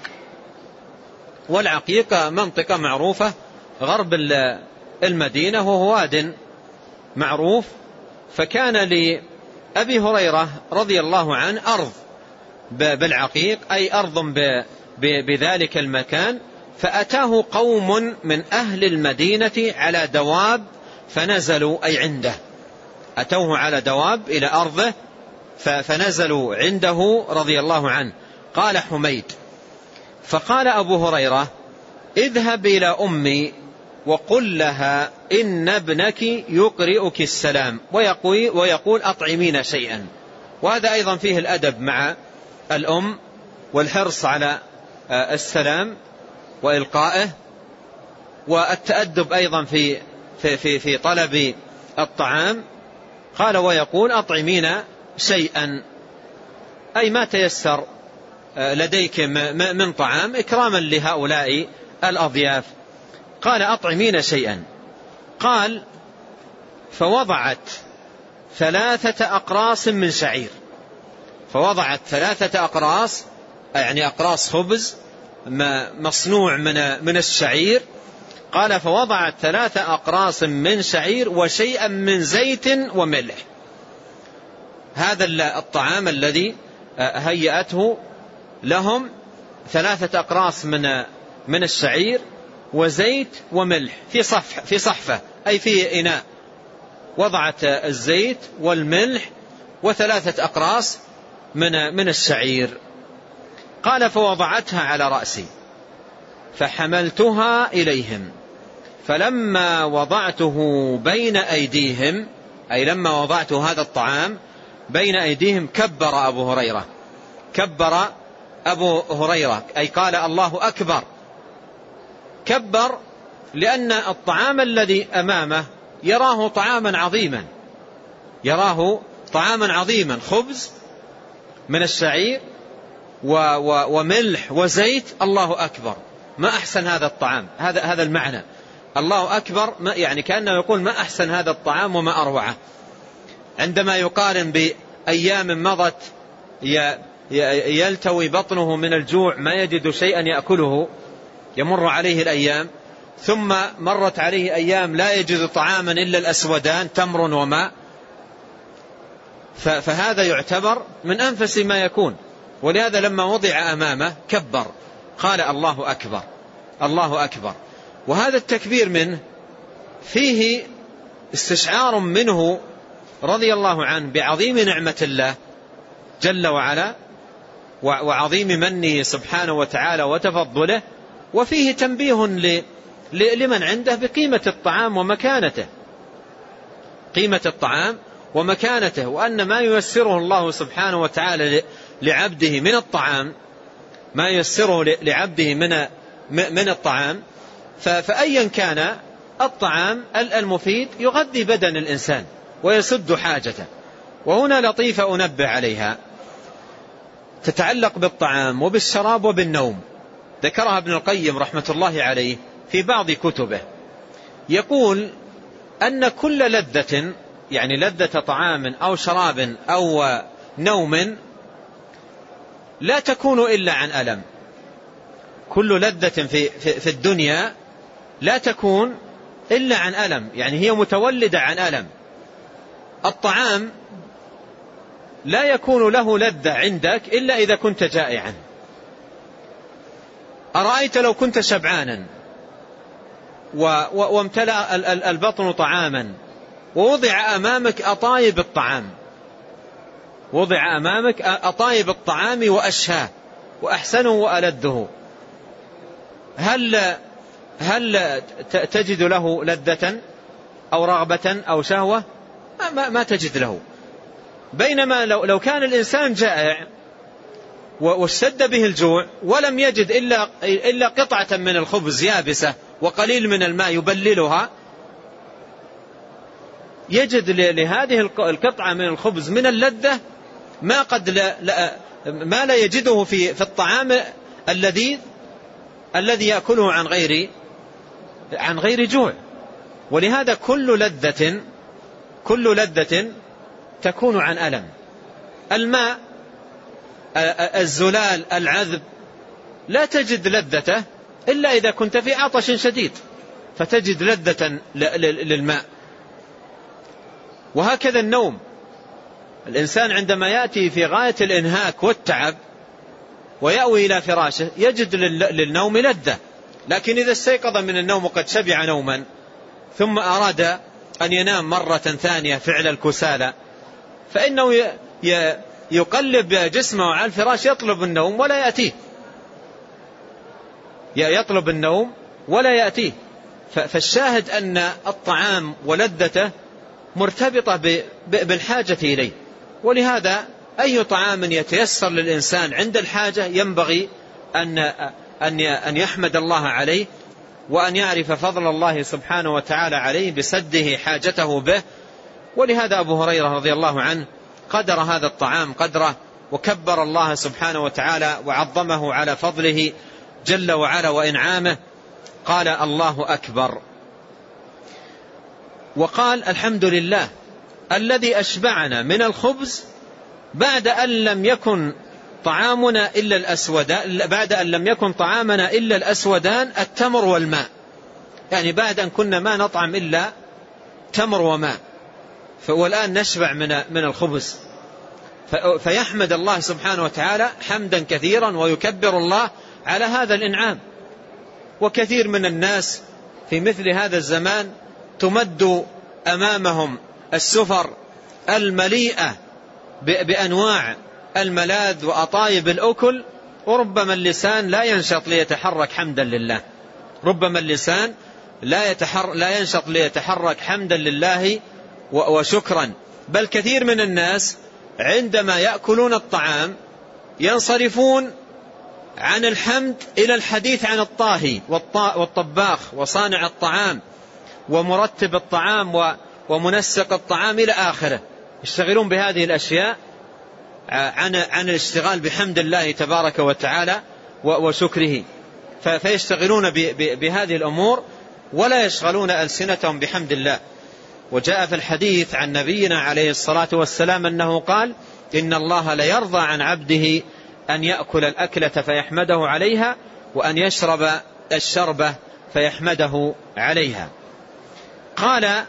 والعقيق منطقة معروفة غرب المدينة، وهو واد معروف. فكان لأبي هريرة رضي الله عنه أرض بالعقيق، أي أرض بذلك المكان. فأتاه قوم من أهل المدينة على دواب فنزلوا، أي عنده، أتوه على دواب إلى أرضه فنزلوا عنده رضي الله عنه. قال حميد: فقال أبو هريرة: اذهب إلى أمي وقل لها إن ابنك يقرئك السلام ويقول, ويقول أطعمين شيئا. وهذا أيضا فيه الأدب مع الأم والحرص على السلام وإلقائه، والتأدب أيضا في في في, في طلب الطعام. قال: ويقول أطعمين شيئا، أي ما تيسر لديك من طعام إكراما لهؤلاء الأضياف. قال: أطعمين شيئا. قال: فوضعت ثلاثة أقراص من شعير. فوضعت ثلاثة أقراص، يعني أقراص خبز مصنوع من من الشعير. قال: فوضعت ثلاثة أقراص من شعير وشيئا من زيت وملح. هذا الطعام الذي هيأته لهم، ثلاثة أقراص من من الشعير وزيت وملح في صفحة في صحفة أي في إناء. وضعت الزيت والملح وثلاثة أقراص من من الشعير. قال: فوضعتها على رأسي فحملتها إليهم، فلما وضعته بين أيديهم، أي لما وضعت هذا الطعام بين أيديهم، كبر أبو هريرة كبر أبو هريرة أي قال: الله أكبر. كبر لأن الطعام الذي أمامه يراه طعاما عظيما، يراه طعاما عظيما، خبز من الشعير وملح وزيت. الله أكبر، ما أحسن هذا الطعام. هذا هذا المعنى، الله أكبر، ما يعني كأنه يقول ما أحسن هذا الطعام وما أروعه. عندما يقارن بأيام مضت يلتوي بطنه من الجوع، ما يجد شيئا يأكله، يمر عليه الأيام، ثم مرت عليه أيام لا يجد طعاما إلا الأسودان، تمر وماء. فهذا يعتبر من أنفس ما يكون. ولهذا لما وضع أمامه كبر، قال: الله أكبر الله أكبر. وهذا التكبير منه فيه استشعار منه رضي الله عنه بعظيم نعمة الله جل وعلا، وعظيم منه سبحانه وتعالى وتفضله، وفيه تنبيه لمن عنده بقيمة الطعام ومكانته، قيمة الطعام ومكانته، وأن ما ييسره الله سبحانه وتعالى لعبده من الطعام، ما ييسره لعبده من من الطعام، فأيا كان الطعام المفيد يغذي بدن الإنسان ويسد حاجته. وهنا لطيفة أنبه عليها تتعلق بالطعام وبالشراب وبالنوم، ذكرها ابن القيم رحمة الله عليه في بعض كتبه، يقول أن كل لذة، يعني لذة طعام أو شراب أو نوم، لا تكون إلا عن ألم. كل لذة في, في, في الدنيا لا تكون إلا عن ألم، يعني هي متولدة عن ألم. الطعام لا يكون له لذة عندك إلا إذا كنت جائعا. أرأيت لو كنت شبعانا وامتلأ البطن طعاما ووضع أمامك أطايب الطعام، وضع أمامك أطايب الطعام وأشهاه وأحسنه وألذه، هل هل تجد له لذة أو رغبة أو شهوة؟ ما, ما تجد له. بينما لو, لو كان الإنسان جائع واشتد به الجوع ولم يجد إلا, إلا قطعة من الخبز يابسة وقليل من الماء يبللها، يجد لهذه القطعة من الخبز من اللذة ما قد لا, لا ما لا يجده في, في الطعام اللذيذ الذي يأكله عن غير عن غير جوع. ولهذا كل لذة كل لذة تكون عن ألم. الماء الزلال العذب لا تجد لذته إلا إذا كنت في عطش شديد، فتجد لذة للماء. وهكذا النوم، الإنسان عندما يأتي في غاية الإنهاك والتعب ويأوي إلى فراشه يجد للنوم لذة، لكن إذا استيقظ من النوم وقد شبع نوما ثم أراد أن ينام مرة ثانية فعل الكسالى، فإنه يقلب جسمه على الفراش يطلب النوم ولا يأتيه، يطلب النوم ولا يأتيه. فالشاهد أن الطعام ولذته مرتبطة بالحاجة إليه. ولهذا أي طعام يتيسر للإنسان عند الحاجة ينبغي أن أن يحمد الله عليه، وأن يعرف فضل الله سبحانه وتعالى عليه بسده حاجته به. ولهذا أبو هريرة رضي الله عنه قدر هذا الطعام قدره، وكبر الله سبحانه وتعالى وعظمه على فضله جل وعلا وإنعامه، قال الله أكبر. وقال الحمد لله الذي أشبعنا من الخبز بعد أن لم يكن طعامنا إلا الأسودان بعد أن لم يكن طعامنا إلا الأسودان التمر والماء، يعني بعد أن كنا ما نطعم إلا تمر وماء، والآن نشبع من من الخبز. فيحمد الله سبحانه وتعالى حمدا كثيرا ويكبر الله على هذا الإنعام. وكثير من الناس في مثل هذا الزمان تمد أمامهم السفر المليئة بأنواع الملاذ وأطايب الأكل، وربما اللسان لا ينشط ليتحرك حمدا لله، ربما اللسان لا, يتحر لا ينشط ليتحرك حمدا لله وشكرا. بل كثير من الناس عندما يأكلون الطعام ينصرفون عن الحمد إلى الحديث عن الطاهي والطباخ وصانع الطعام ومرتب الطعام ومنسق الطعام إلى آخره، يشتغلون بهذه الأشياء عن عن الاشتغال بحمد الله تبارك وتعالى وشكره، فيشتغلون بهذه الأمور ولا يشغلون ألسنتهم بحمد الله. وجاء في الحديث عن نبينا عليه الصلاة والسلام أنه قال إن الله ليرضى عن عبده أن يأكل الأكلة فيحمده عليها، وأن يشرب الشربة فيحمده عليها. قال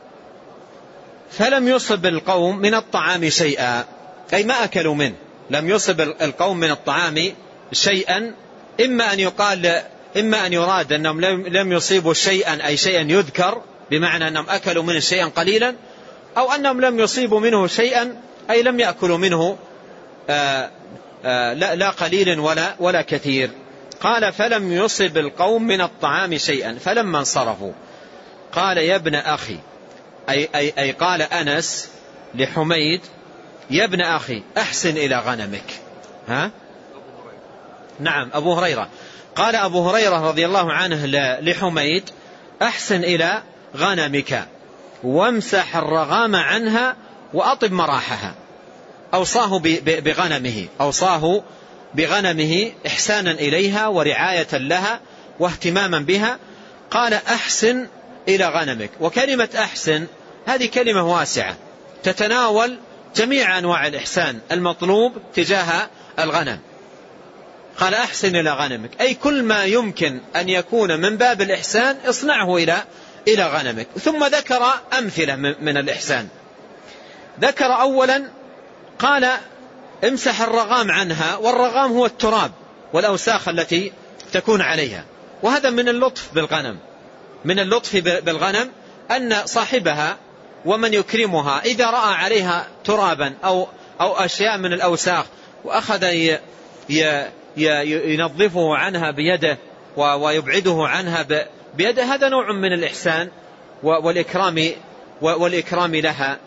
فلم يصب القوم من الطعام شيئا، أي ما أكلوا منه، لم يصب القوم من الطعام شيئا. إما أن يقال إما أن يراد أنهم لم يصيبوا شيئا أي شيئا يذكر بمعنى أنهم أكلوا منه شيئا قليلا، أو أنهم لم يصيبوا منه شيئا أي لم يأكلوا منه لا, لا قليل ولا, ولا كثير. قال فلم يصب القوم من الطعام شيئا، فلما انصرفوا قال يا ابن أخي، أي, أي, أي قال أنس لحميد يا ابن أخي أحسن إلى غنمك. ها؟ نعم أبو هريرة. قال أبو هريرة رضي الله عنه لحميد أحسن إلى غنمك وامسح الرغام عنها وأطب مراحها. أوصاه بغنمه، أوصاه بغنمه إحسانا إليها ورعاية لها واهتماما بها. قال أحسن إلى غنمك. وكلمة أحسن هذه كلمة واسعة تتناول جميع أنواع الإحسان المطلوب تجاه الغنم. قال أحسن إلى غنمك، أي كل ما يمكن أن يكون من باب الإحسان اصنعه إلى إلى غنمك. ثم ذكر أمثلة من الإحسان. ذكر أولا قال امسح الرغام عنها، والرغام هو التراب والأوساخ التي تكون عليها. وهذا من اللطف بالغنم، من اللطف بالغنم أن صاحبها ومن يكرمها إذا رأى عليها ترابا أو, أو أشياء من الأوساخ وأخذ ي ي ينظفه عنها بيده ويبعده عنها بيده، هذا نوع من الإحسان والإكرام والإكرام لها.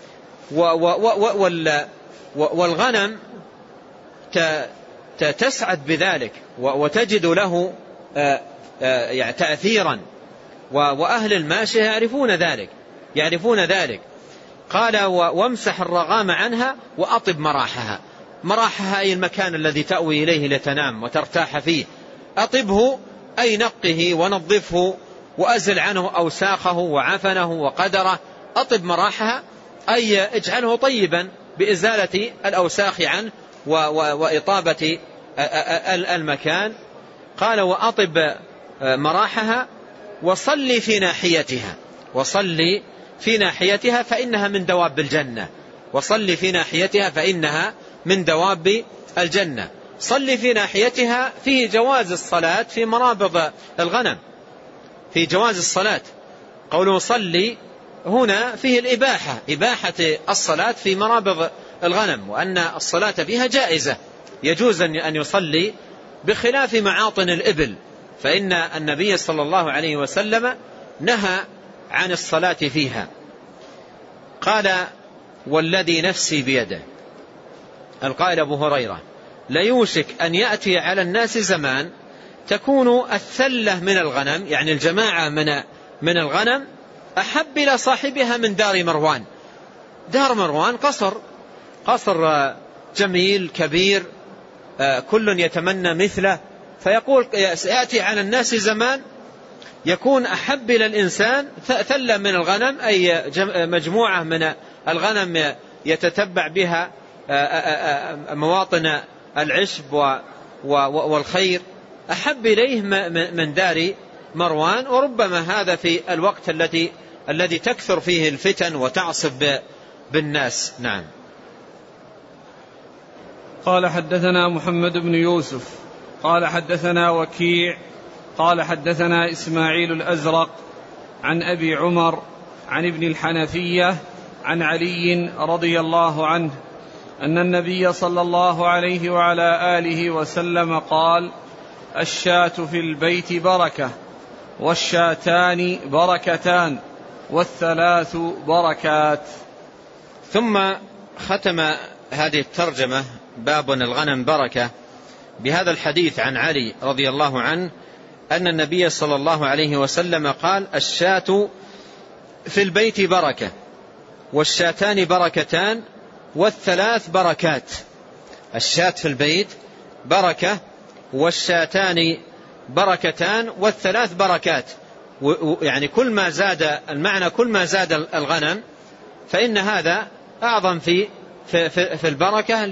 والغنم تسعد بذلك وتجد له تأثيرا، وأهل الماشية يعرفون ذلك يعرفون ذلك. قال وامسح الرغام عنها وأطب مراحها. مراحها أي المكان الذي تأوي إليه لتنام وترتاح فيه. أطبه أي نقه ونظفه وأزل عنه أوساخه وعفنه وقدره. أطب مراحها أي اجعله طيبا بإزالة الأوساخ عنه وإطابة المكان. قال وأطب مراحها وصلي في ناحيتها، وصلي في ناحيتها فإنها من دواب الجنة. وصلي في ناحيتها فإنها من دواب الجنة. صلي في ناحيتها فيه جواز الصلاة في مرابض الغنم، في جواز الصلاة. قوله صلي هنا فيه الإباحة، إباحة الصلاة في مرابض الغنم، وأن الصلاة فيها جائزة، يجوز أن يصلي بخلاف معاطن الإبل، فإن النبي صلى الله عليه وسلم نهى عن الصلاة فيها. قال والذي نفسي بيده، القائل أبو هريرة ليوشك أن يأتي على الناس زمان تكون الثلة من الغنم، يعني الجماعة من من الغنم أحب إلى صاحبها من دار مروان. دار مروان قصر قصر جميل كبير كل يتمنى مثله، فيقول سيأتي على الناس زمان يكون أحب إلى الإنسان ثلة من الغنم، أي مجموعة من الغنم يتتبع بها مواطن العشب والخير، أحب إليه من دار مروان. وربما هذا في الوقت الذي الذي تكثر فيه الفتن وتعصب بالناس. نعم. قال حدثنا محمد بن يوسف قال حدثنا وكيع قال حدثنا إسماعيل الأزرق عن أبي عمر عن ابن الحنفية عن علي رضي الله عنه أن النبي صلى الله عليه وعلى آله وسلم قال الشاة في البيت بركة، والشاتان بركتان، والثلاث بركات. ثم ختم هذه الترجمة باب الغنم بركة بهذا الحديث عن علي رضي الله عنه أن النبي صلى الله عليه وسلم قال الشاة في البيت بركة، والشاتان بركتان، والثلاث بركات. الشاة في البيت بركة، والشاتان بركتان، والثلاث بركات. يعني كل ما زاد المعنى كل ما زاد الغنم فإن هذا أعظم في في في البركة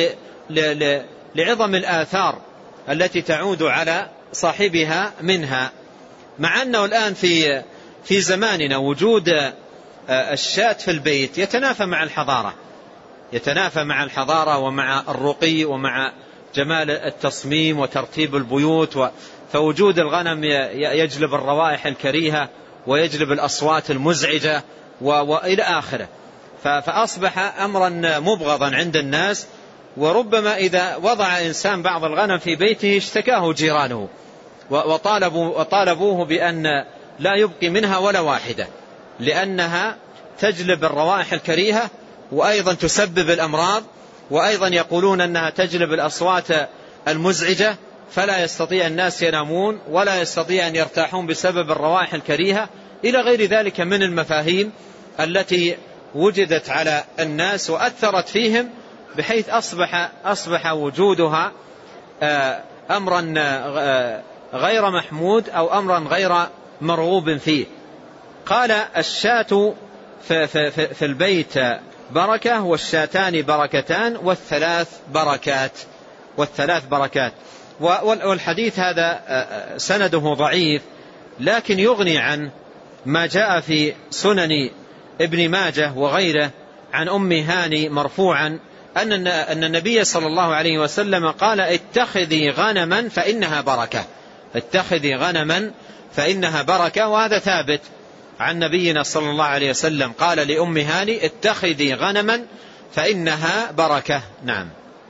لعظم الآثار التي تعود على صاحبها منها. مع أنه الآن في في زماننا وجود الشاة في البيت يتنافى مع الحضارة، يتنافى مع الحضارة ومع الرقي ومع جمال التصميم وترتيب البيوت. فوجود الغنم يجلب الروائح الكريهة ويجلب الأصوات المزعجة وإلى آخره. فأصبح أمرا مبغضا عند الناس وربما إذا وضع إنسان بعض الغنم في بيته اشتكاه جيرانه وطالبوا وطالبوه بأن لا يبقي منها ولا واحدة، لأنها تجلب الروائح الكريهة وأيضا تسبب الأمراض، وأيضا يقولون أنها تجلب الأصوات المزعجة، فلا يستطيع الناس ينامون ولا يستطيع أن يرتاحون بسبب الروائح الكريهة إلى غير ذلك من المفاهيم التي وجدت على الناس وأثرت فيهم، بحيث أصبح, أصبح وجودها أمرا غير محمود أو أمرا غير مرغوب فيه. قال الشاة في, في, في البيت بركة، والشاتان بركتان، والثلاث بركات والثلاث بركات. والحديث هذا سنده ضعيف، لكن يغني عن ما جاء في سنن ابن ماجه وغيره عن أم هاني مرفوعا أن النبي صلى الله عليه وسلم قال اتخذي غنما فإنها بركة، اتخذي غنما فإنها بركة. وهذا ثابت عن نبينا صلى الله عليه وسلم، قال لأم هاني اتخذي غنما فإنها بركة. نعم.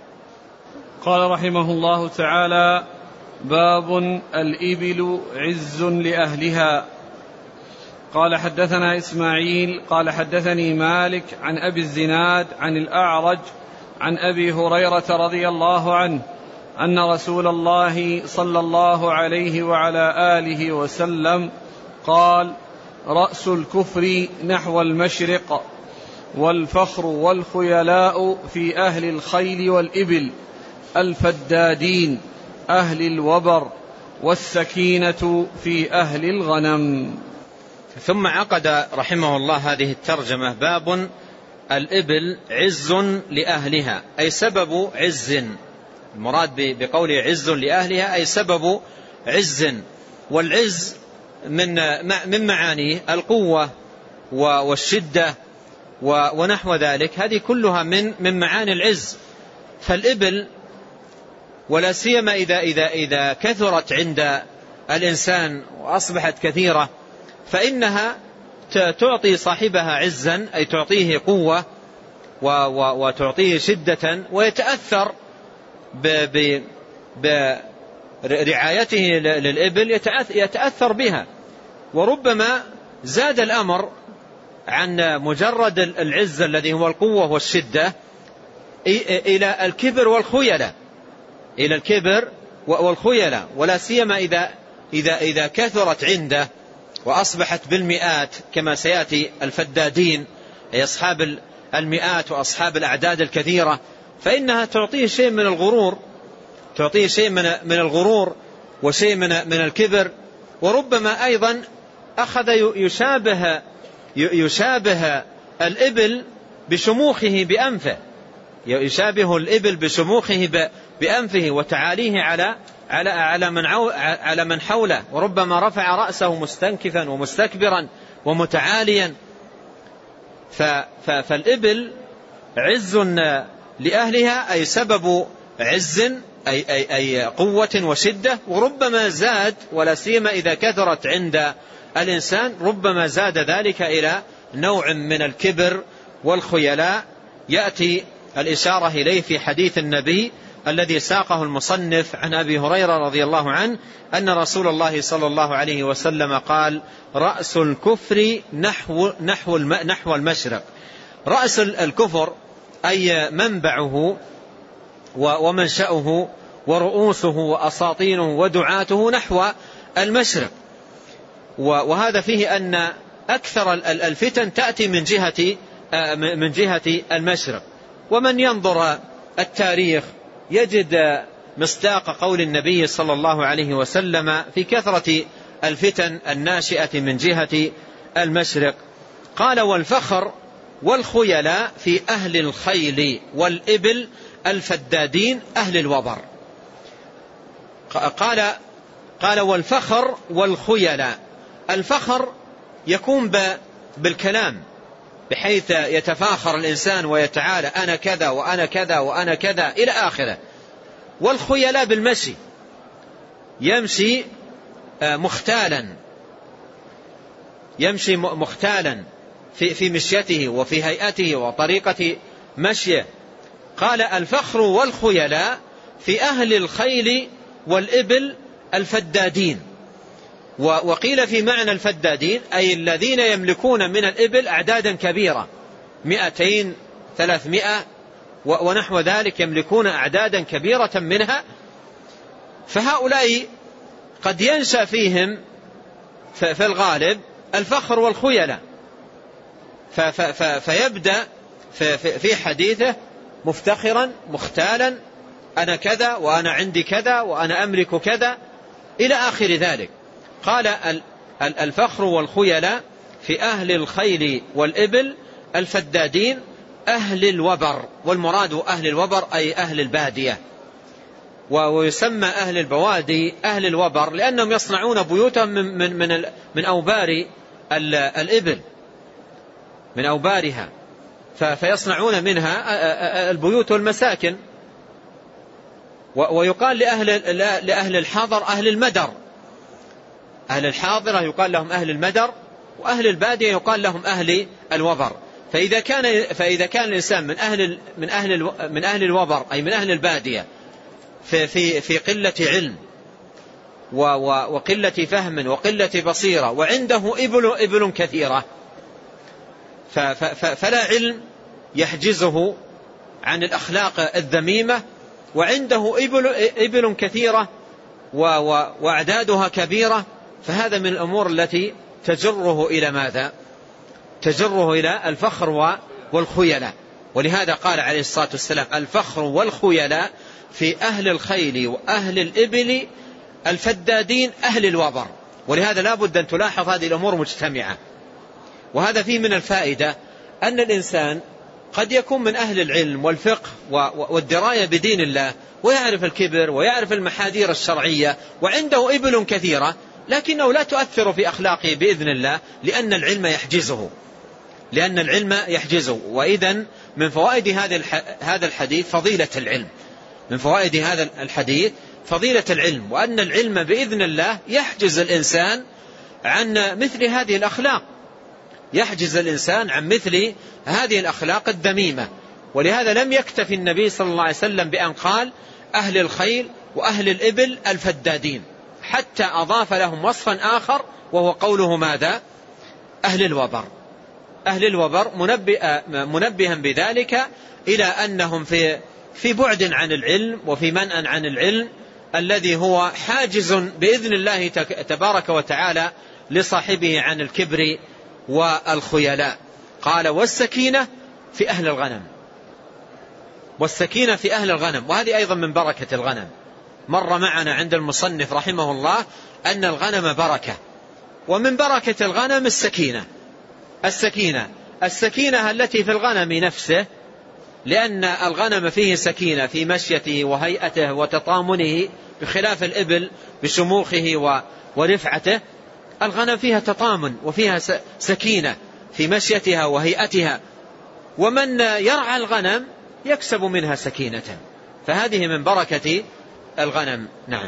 قال رحمه الله تعالى: باب الإبل عز لأهلها. قال حدثنا إسماعيل قال حدثني مالك عن أبي الزناد عن الأعرج عن أبي هريرة رضي الله عنه أن رسول الله صلى الله عليه وعلى آله وسلم قال: رأس الكفر نحو المشرق، والفخر والخيلاء في أهل الخيل والإبل، الفدادين أهل الوبر، والسكينة في أهل الغنم. ثم عقد رحمه الله هذه الترجمة: باب الإبل عز لأهلها، أي سبب عز. المراد بقوله عز لأهلها أي سبب عز، والعز من من معانيه القوة والشدة ونحو ذلك، هذه كلها من من معاني العز. فالإبل ولا سيما إذا إذا إذا كثرت عند الإنسان وأصبحت كثيرة، فإنها تعطي صاحبها عزا، أي تعطيه قوة وتعطيه شدة، ويتأثر برعايته للإبل، يتأثر بها. وربما زاد الأمر عن مجرد العز الذي هو القوة والشدة إلى الكبر والخيلة، إلى الكبر والخيلة، ولا سيما إذا إذا إذا كثرت عنده وأصبحت بالمئات، كما سيأتي الفدادين أي أصحاب المئات وأصحاب الأعداد الكثيرة، فإنها تعطيه شيء من الغرور، تعطيه شيء من من الغرور وشيء من من الكبر. وربما أيضا أخذ يشابه يشابه الإبل بشموخه بأنفه، يشابه الإبل بشموخه بأنفه وتعاليه على على على من على من حوله، وربما رفع رأسه مستنكفا ومستكبرا ومتعاليا. فالإبل عز لأهلها أي سبب عز، أي, أي, أي قوة وشدة. وربما زاد، ولا سيما إذا كثرت عند الإنسان، ربما زاد ذلك إلى نوع من الكبر والخيلاء، يأتي الإشارة إليه في حديث النبي الذي ساقه المصنف عن أبي هريرة رضي الله عنه أن رسول الله صلى الله عليه وسلم قال: رأس الكفر نحو, نحو, نحو المشرق. رأس الكفر أي منبعه ومنشأه ورؤوسه وأساطينه ودعاته نحو المشرق. وهذا فيه أن أكثر الفتن تأتي من جهة من جهة المشرق. ومن ينظر التاريخ يجد مصداق قول النبي صلى الله عليه وسلم في كثرة الفتن الناشئة من جهة المشرق. قال: والفخر والخيلاء في أهل الخيل والإبل، الفدادين أهل الوبر. قال قال والفخر والخيلاء. الفخر يكون بالكلام، بحيث يتفاخر الإنسان ويتعالى: أنا كذا وأنا كذا وأنا كذا إلى آخره. والخيلاء بالمشي، يمشي مختالا، يمشي مختالا في في مشيته وفي هيئته وطريقة مشيه. قال الفخر والخيلاء في أهل الخيل والإبل الفدادين. وقيل في معنى الفدادين أي الذين يملكون من الإبل أعدادا كبيرة، مئتين ثلاثمائة ونحو ذلك، يملكون أعدادا كبيرة منها. فهؤلاء قد ينشأ فيهم في الغالب الفخر والخيلاء، فيبدأ في حديثه مفتخرا مختالا، أنا كذا وأنا عندي كذا وأنا أملك كذا إلى آخر ذلك. قال الفخر والخيلاء في أهل الخيل والإبل الفدادين أهل الوبر، والمراد أهل الوبر أي أهل البادية، ويسمى أهل البوادي أهل الوبر لأنهم يصنعون بيوتهم من, من, من, من أوبار الإبل، من أوبارها، فيصنعون منها البيوت والمساكن. ويقال لأهل, لأهل الحاضر أهل المدر، أهل الحاضرة يقال لهم أهل المدر، وأهل البادية يقال لهم أهل الوبر. فإذا كان فإذا كان الإنسان من أهل من أهل من أهل الوبر أي من أهل البادية في في في قلة علم وقلة فهم وقلة بصيرة، وعنده إبل إبل كثيرة، فلا علم يحجزه عن الأخلاق الذميمة، وعنده إبل إبل كثيرة وأعدادها كبيرة، فهذا من الأمور التي تجره إلى ماذا؟ تجره إلى الفخر والخيلاء. ولهذا قال عليه الصلاة والسلام الفخر والخيلاء في أهل الخيل وأهل الإبل الفدادين أهل الوبر. ولهذا لا بد أن تلاحظ هذه الأمور مجتمعة. وهذا فيه من الفائدة أن الإنسان قد يكون من أهل العلم والفقه والدراية بدين الله، ويعرف الكبر ويعرف المحاذير الشرعية، وعنده إبل كثيرة، لكنه لا تؤثر في أخلاقه بإذن الله، لأن العلم يحجزه لأن العلم يحجزه. وإذن من فوائد هذا الحديث فضيلة العلم، من فوائد هذا الحديث فضيلة العلم، وأن العلم بإذن الله يحجز الإنسان عن مثل هذه الأخلاق، يحجز الإنسان عن مثل هذه الأخلاق الذميمة. ولهذا لم يكتفي النبي صلى الله عليه وسلم بأن قال أهل الخيل وأهل الإبل الفدادين، حتى أضاف لهم وصفا آخر وهو قوله ماذا؟ أهل الوبر. أهل الوبر منبها بذلك إلى أنهم في في بعد عن العلم وفي منأ عن العلم الذي هو حاجز بإذن الله تبارك وتعالى لصاحبه عن الكبر والخيلاء. قال والسكينة في أهل الغنم، والسكينة في أهل الغنم، وهذه أيضا من بركة الغنم. مر معنا عند المصنف رحمه الله أن الغنم بركة، ومن بركة الغنم السكينة. السكينة السكينة التي في الغنم نفسه، لأن الغنم فيه سكينة في مشيته وهيئته وتطامنه، بخلاف الإبل بشموخه ورفعته. الغنم فيها تطامن وفيها سكينة في مشيتها وهيئتها، ومن يرعى الغنم يكسب منها سكينة، فهذه من بركة الغنم. نعم.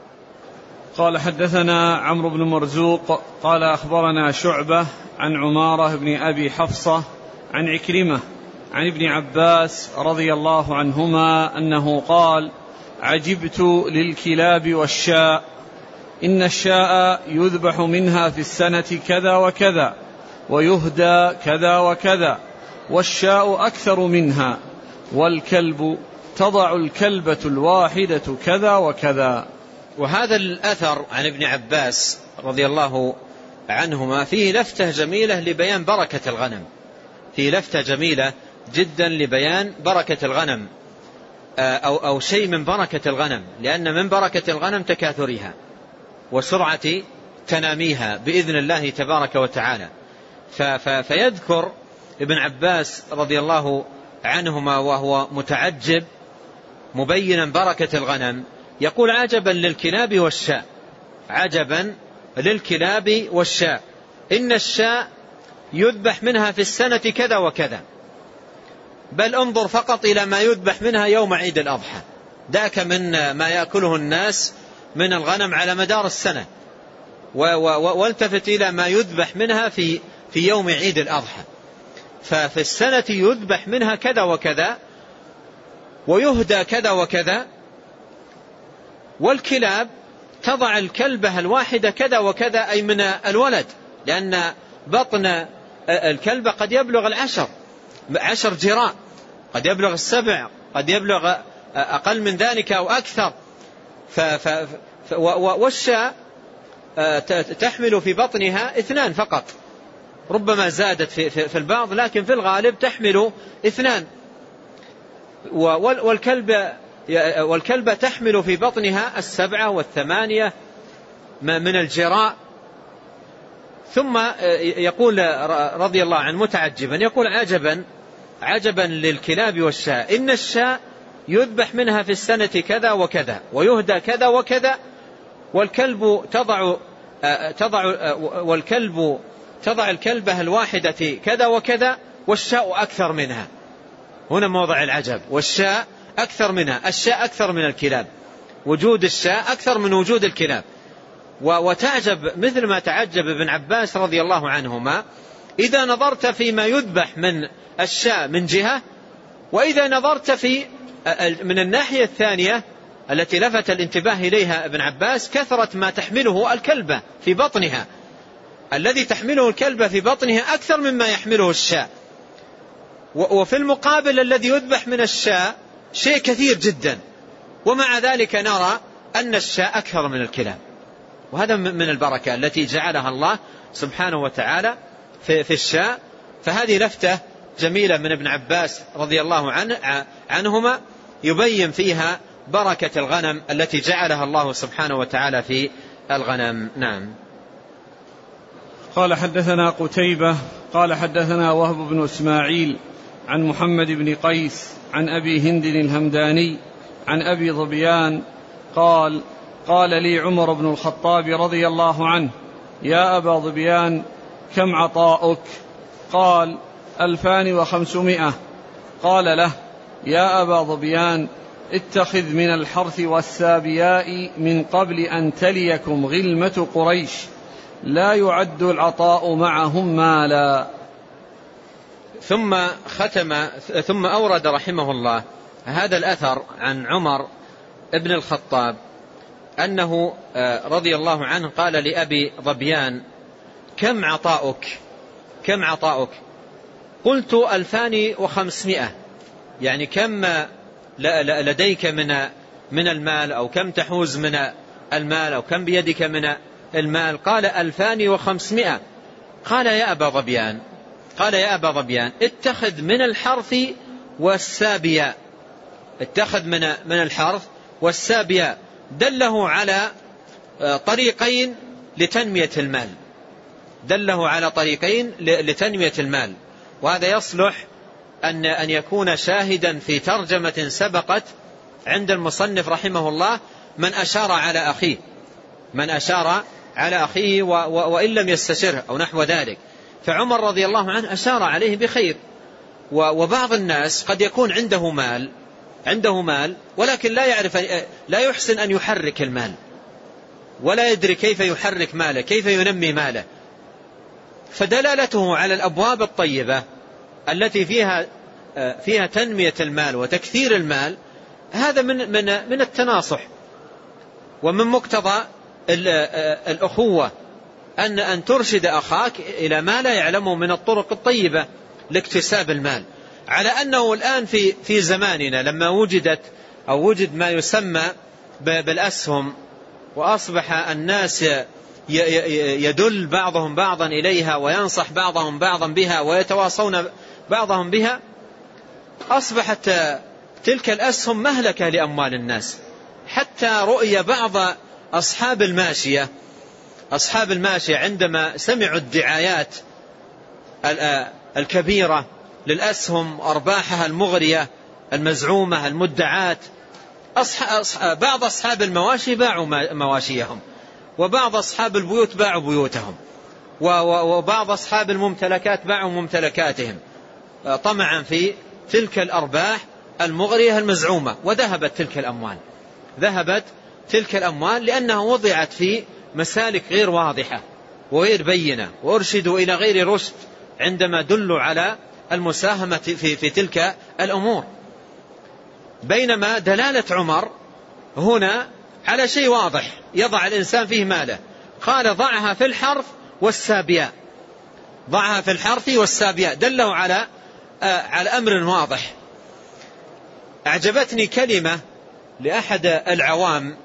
قال حدثنا عمرو بن مرزوق قال أخبرنا شعبة عن عمارة بن أبي حفصة عن عكرمة عن ابن عباس رضي الله عنهما أنه قال عجبت للكلاب والشاء، إن الشاء يذبح منها في السنة كذا وكذا، ويهدى كذا وكذا، والشاء أكثر منها، والكلب تضع الكلبة الواحدة كذا وكذا. وهذا الأثر عن ابن عباس رضي الله عنهما فيه لفتة جميلة لبيان بركة الغنم، فيه لفتة جميلة جدا لبيان بركة الغنم، أو, أو شيء من بركة الغنم، لأن من بركة الغنم تكاثرها وسرعة تناميها بإذن الله تبارك وتعالى. فيذكر ابن عباس رضي الله عنهما وهو متعجب مبينا بركة الغنم، يقول عجبا للكلاب والشاء، عجبا للكلاب والشاء، إن الشاء يذبح منها في السنة كذا وكذا، بل انظر فقط إلى ما يذبح منها يوم عيد الأضحى، ذاك من ما يأكله الناس من الغنم على مدار السنة، والتفت إلى ما يذبح منها في في يوم عيد الأضحى، ففي السنة يذبح منها كذا وكذا، ويهدى كذا وكذا، والكلاب تضع الكلبة الواحدة كذا وكذا، أي من الولد، لأن بطن الكلبة قد يبلغ العشر عشر جراء، قد يبلغ السبع، قد يبلغ أقل من ذلك أو أكثر. ف ف والشاء تحمل في بطنها اثنان فقط، ربما زادت في, في, في البعض، لكن في الغالب تحمل اثنان. والكلب والكلبة تحمل في بطنها السبعة والثمانية من الجراء. ثم يقول رضي الله عنه متعجبا، يقول عجبا عجبا للكلاب والشاء، إن الشاء يذبح منها في السنة كذا وكذا ويهدى كذا وكذا، والكلب تضع تضع والكلب تضع الكلبة الواحدة كذا وكذا، والشاء أكثر منها. هنا موضع العجب، والشاء أكثر منها، الشاء أكثر من الكلاب، وجود الشاء أكثر من وجود الكلاب. وتعجب مثل ما تعجب ابن عباس رضي الله عنهما إذا نظرت فيما يذبح من الشاء من جهة، وإذا نظرت في من الناحية الثانية التي لفت الانتباه إليها ابن عباس كثرة ما تحمله الكلبة في بطنها، الذي تحمله الكلبة في بطنها أكثر مما يحمله الشاء. وفي المقابل الذي يذبح من الشاء شيء كثير جدا، ومع ذلك نرى أن الشاء أكثر من الكلاب. وهذا من البركة التي جعلها الله سبحانه وتعالى في, في الشاء. فهذه لفتة جميلة من ابن عباس رضي الله عنه عنهما يبين فيها بركة الغنم التي جعلها الله سبحانه وتعالى في الغنم. نعم. قال حدثنا قتيبة قال حدثنا وهب بن إسماعيل عن محمد بن قيس عن أبي هند الهمداني عن أبي ظبيان قال قال لي عمر بن الخطاب رضي الله عنه يا أبا ظبيان كم عطاؤك؟ قال ألفان وخمسمائة. قال له يا أبا ظبيان اتخذ من الحرث والسابياء من قبل أن تليكم غلمة قريش، لا يعد العطاء معهم مالا. ثم ختم ثم أورد رحمه الله هذا الأثر عن عمر ابن الخطاب أنه رضي الله عنه قال لأبي ظبيان كم عطاؤك كم عطاؤك قلت ألفان وخمسمائة، يعني كم لديك من من المال، أو كم تحوز من المال، أو كم بيدك من المال؟ قال ألفان وخمسمائة. قال يا أبا ظبيان قال يا أبا ظبيان اتخذ من الحرث والسابياء، اتخذ من من الحرث والسابياء، دله على طريقين لتنمية المال، دله على طريقين لتنمية المال. وهذا يصلح أن أن يكون شاهدا في ترجمة سبقت عند المصنف رحمه الله، من أشار على أخيه من أشار على أخيه وإن لم يستشره أو نحو ذلك. فعمر رضي الله عنه أشار عليه بخير. وبعض الناس قد يكون عنده مال عنده مال ولكن لا يعرف لا يحسن أن يحرك المال، ولا يدري كيف يحرك ماله، كيف ينمي ماله. فدلالته على الأبواب الطيبة التي فيها فيها تنمية المال وتكثير المال، هذا من من من التناصح ومن مقتضى الأخوة، أن أن ترشد أخاك إلى ما لا يعلمه من الطرق الطيبة لاكتساب المال. على أنه الآن في في زماننا لما وجدت أو وجد ما يسمى بالأسهم، وأصبح الناس يدل بعضهم بعضا إليها وينصح بعضهم بعضا بها ويتواصون بعضهم بها، أصبحت تلك الأسهم مهلكة لأموال الناس. حتى رؤية بعض أصحاب الماشية أصحاب الماشية عندما سمعوا الدعايات الكبيرة للأسهم، أرباحها المغرية المزعومة المدعاة، بعض أصحاب المواشي باعوا مواشيهم، وبعض أصحاب البيوت باعوا بيوتهم، وبعض أصحاب الممتلكات باعوا ممتلكاتهم طمعا في تلك الأرباح المغرية المزعومة. وذهبت تلك الأموال ذهبت تلك الأموال لأنها وضعت في مسالك غير واضحة وغير بينة، وأرشدوا إلى غير رشد عندما دلوا على المساهمة في, في تلك الأمور. بينما دلالة عمر هنا على شيء واضح يضع الإنسان فيه ماله. قال ضعها في الحرث والسابياء، ضعها في الحرث والسابياء، دله على على أمر واضح. أعجبتني كلمة لأحد العوام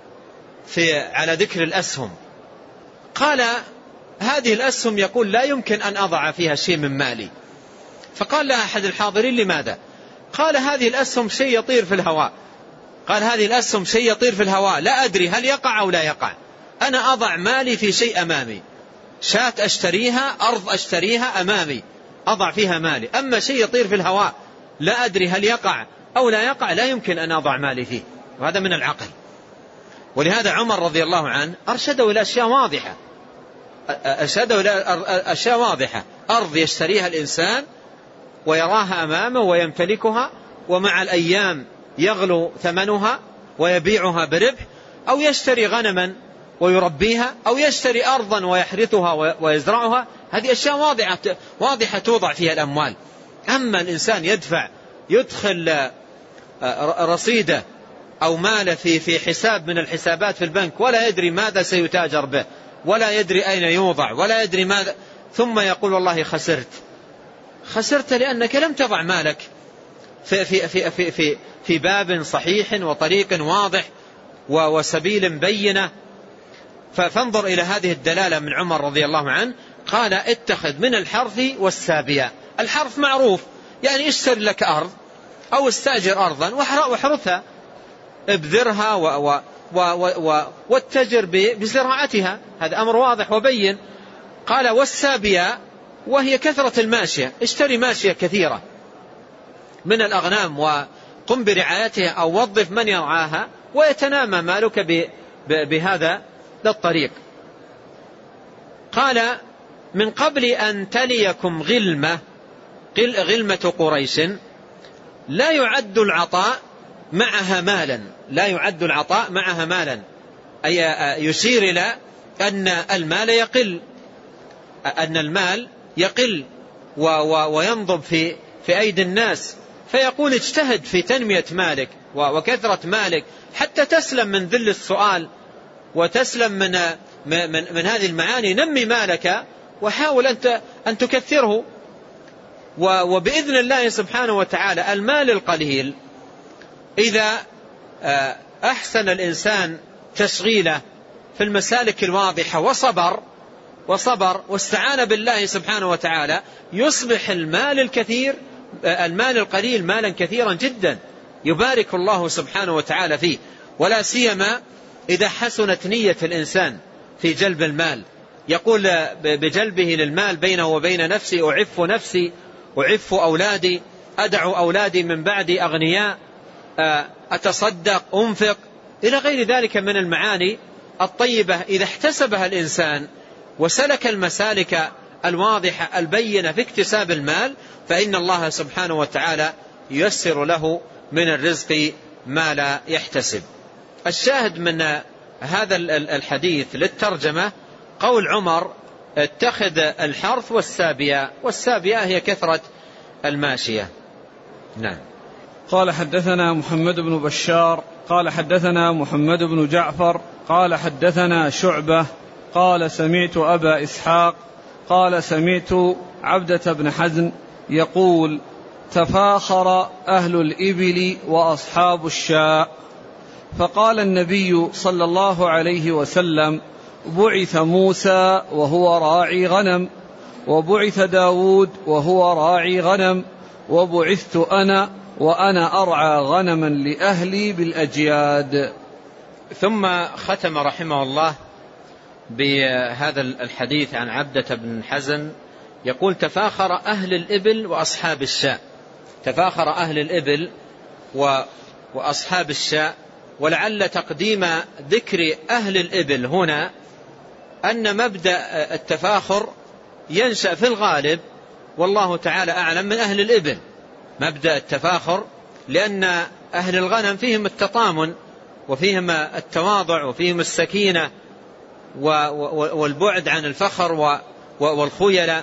في على ذكر الأسهم، قال هذه الأسهم يقول لا يمكن أن أضع فيها شيء من مالي. فقال لها أحد الحاضرين لماذا؟ قال هذه الأسهم شيء يطير في الهواء، قال هذه الأسهم شيء يطير في الهواء لا أدري هل يقع أو لا يقع، أنا أضع مالي في شيء أمامي، شاة أشتريها، أرض أشتريها أمامي أضع فيها مالي، أما شيء يطير في الهواء لا أدري هل يقع أو لا يقع لا يمكن أن أضع مالي فيه. وهذا من العقل. ولهذا عمر رضي الله عنه أرشده إلى أشياء واضحة، أرشده إلى أشياء واضحة، أرض يشتريها الإنسان ويراها أمامه ويمتلكها، ومع الأيام يغلو ثمنها ويبيعها بربح، أو يشتري غنما ويربيها، أو يشتري أرضا ويحرثها ويزرعها. هذه أشياء واضحة واضحة توضع فيها الأموال. أما الإنسان يدفع يدخل رصيده أو ماله في في حساب من الحسابات في البنك ولا يدري ماذا سيتاجر به، ولا يدري أين يوضع، ولا يدري ماذا، ثم يقول والله خسرت. خسرت لأنك لم تضع مالك في في في في في, في باب صحيح وطريق واضح وسبيل بينة. فانظر إلى هذه الدلالة من عمر رضي الله عنه. قال اتخذ من الحرث والسابية. الحرث معروف، يعني اشتري لك أرض أو استأجر أرضا واحرثها، ابذرها و و و و واتجر بزراعتها، هذا أمر واضح وبين. قال والسابية وهي كثرة الماشية، اشتري ماشية كثيرة من الأغنام وقم برعايتها أو وظف من يرعاها ويتنامى مالك بهذا الطريق. قال من قبل أن تليكم غلمة، غلمة قريش لا يعد العطاء معها مالا، لا يعد العطاء معها مالا، أي يشير إلى أن المال يقل، أن المال يقل وينضب في في أيدي الناس. فيقول اجتهد في تنمية مالك وكثرة مالك حتى تسلم من ذل السؤال وتسلم من من من هذه المعاني. نمي مالك وحاول أنت أن تكثره، وبإذن الله سبحانه وتعالى المال القليل إذا أحسن الإنسان تشغيله في المسالك الواضحة وصبر وصبر واستعان بالله سبحانه وتعالى يصبح المال الكثير المال القليل مالا كثيرا جدا يبارك الله سبحانه وتعالى فيه. ولا سيما إذا حسنت نية الإنسان في جلب المال، يقول بجلبه للمال بينه وبين نفسي أعف نفسي أعف أولادي، أدع أولادي من بعدي أغنياء، أتصدق أنفق، إلى غير ذلك من المعاني الطيبة. إذا احتسبها الإنسان وسلك المسالك الواضحة البينة في اكتساب المال فإن الله سبحانه وتعالى ييسر له من الرزق ما لا يحتسب. الشاهد من هذا الحديث للترجمة قول عمر اتخذ الحرث والسابية، والسابية هي كثرة الماشية. نعم. قال حدثنا محمد بن بشار قال حدثنا محمد بن جعفر قال حدثنا شعبة قال سمعت أبا إسحاق قال سمعت عبدة بن حزن يقول تفاخر أهل الإبل وأصحاب الشاء، فقال النبي صلى الله عليه وسلم بعث موسى وهو راعي غنم، وبعث داود وهو راعي غنم، وبعثت أنا وأنا أرعى غنما لأهلي بالأجياد. ثم ختم رحمه الله بهذا الحديث عن عبدة بن حزن يقول تفاخر أهل الإبل وأصحاب الشاء، تفاخر أهل الإبل وأصحاب الشاء. ولعل تقديم ذكر أهل الإبل هنا أن مبدأ التفاخر ينشأ في الغالب والله تعالى أعلم من أهل الإبل، مبدأ التفاخر، لأن أهل الغنم فيهم التطامن وفيهم التواضع وفيهم السكينة والبعد عن الفخر والخيلاء.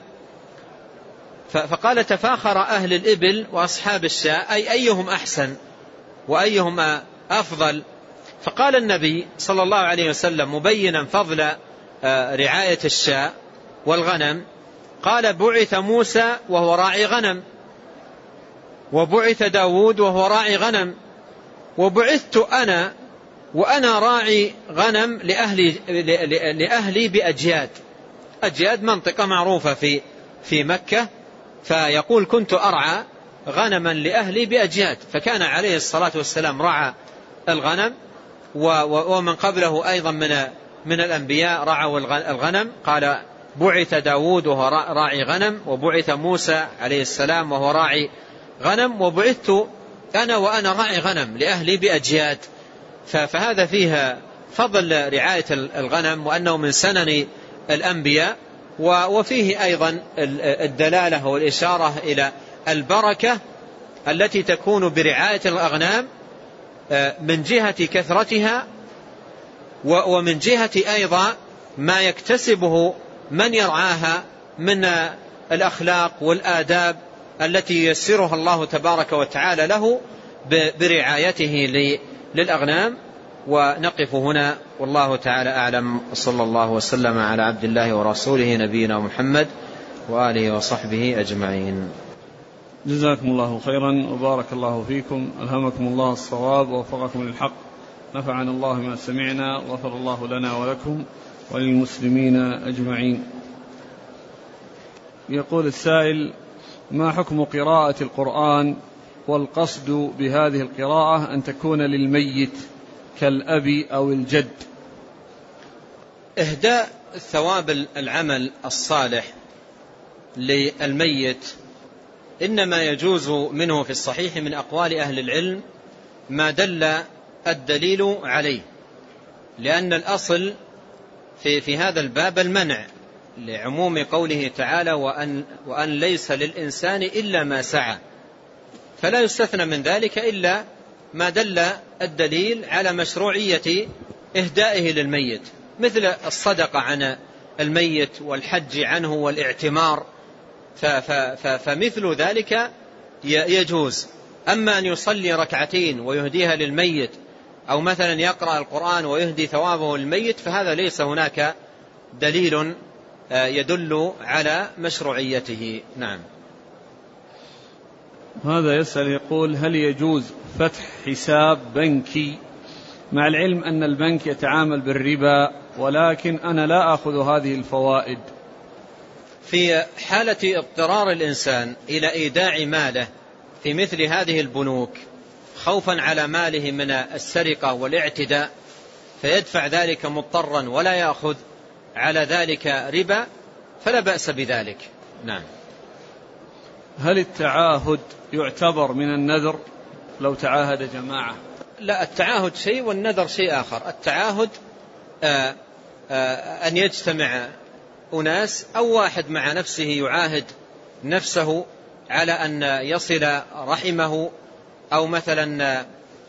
فقال تفاخر أهل الإبل وأصحاب الشاء، أي أيهم أحسن وأيهما أفضل؟ فقال النبي صلى الله عليه وسلم مبينا فضل رعاية الشاء والغنم، قال بعث موسى وهو راعي غنم، وبعث داود وهو راعي غنم، وبعثت أنا وأنا راعي غنم لأهلي, لأهلي بأجياد. أجياد منطقة معروفة في في مكة، فيقول كنت أرعى غنما لأهلي بأجياد. فكان عليه الصلاة والسلام رعى الغنم، ومن قبله أيضا من من الأنبياء رعوا الغنم. قال بعث داود وهو راعي غنم، وبعث موسى عليه السلام وهو راعي غنم، وبعثت أنا وأنا راعي غنم لأهلي بأجياد. فهذا فيها فضل رعاية الغنم، وأنه من سنن الأنبياء، وفيه أيضا الدلالة والإشارة إلى البركة التي تكون برعاية الأغنام من جهة كثرتها، ومن جهة أيضا ما يكتسبه من يرعاها من الأخلاق والآداب التي ييسرها الله تبارك وتعالى له برعايته للأغنام. ونقف هنا والله تعالى أعلم، صلى الله وسلم على عبد الله ورسوله نبينا محمد وآله وصحبه أجمعين. جزاكم الله خيرا وبارك الله فيكم، ألهمكم الله الصواب ووفقكم للحق، نفعنا الله ما سمعنا، غفر الله لنا ولكم وللمسلمين أجمعين. يقول السائل: ما حكم قراءة القرآن والقصد بهذه القراءة أن تكون للميت كالأب أو الجد؟ إهداء ثواب العمل الصالح للميت إنما يجوز منه في الصحيح من أقوال أهل العلم ما دل الدليل عليه، لأن الأصل في, في هذا الباب المنع لعموم قوله تعالى وأن, وأن ليس للإنسان إلا ما سعى، فلا يستثنى من ذلك إلا ما دل الدليل على مشروعية إهدائه للميت، مثل الصدقة عن الميت والحج عنه والاعتمار، فمثل ذلك يجوز. أما أن يصلي ركعتين ويهديها للميت، أو مثلا يقرأ القرآن ويهدي ثوابه للميت، فهذا ليس هناك دليل يدل على مشروعيته. نعم. هذا يسأل يقول: هل يجوز فتح حساب بنكي مع العلم أن البنك يتعامل بالربا ولكن أنا لا أخذ هذه الفوائد؟ في حالة اضطرار الإنسان إلى إيداع ماله في مثل هذه البنوك خوفا على ماله من السرقة والاعتداء، فيدفع ذلك مضطرا ولا يأخذ على ذلك ربا، فلا بأس بذلك. نعم. هل التعاهد يعتبر من النذر لو تعاهد جماعة؟ لا، التعاهد شيء والنذر شيء آخر. التعاهد آآ آآ أن يجتمع أناس أو واحد مع نفسه يعاهد نفسه على أن يصل رحمه، أو مثلا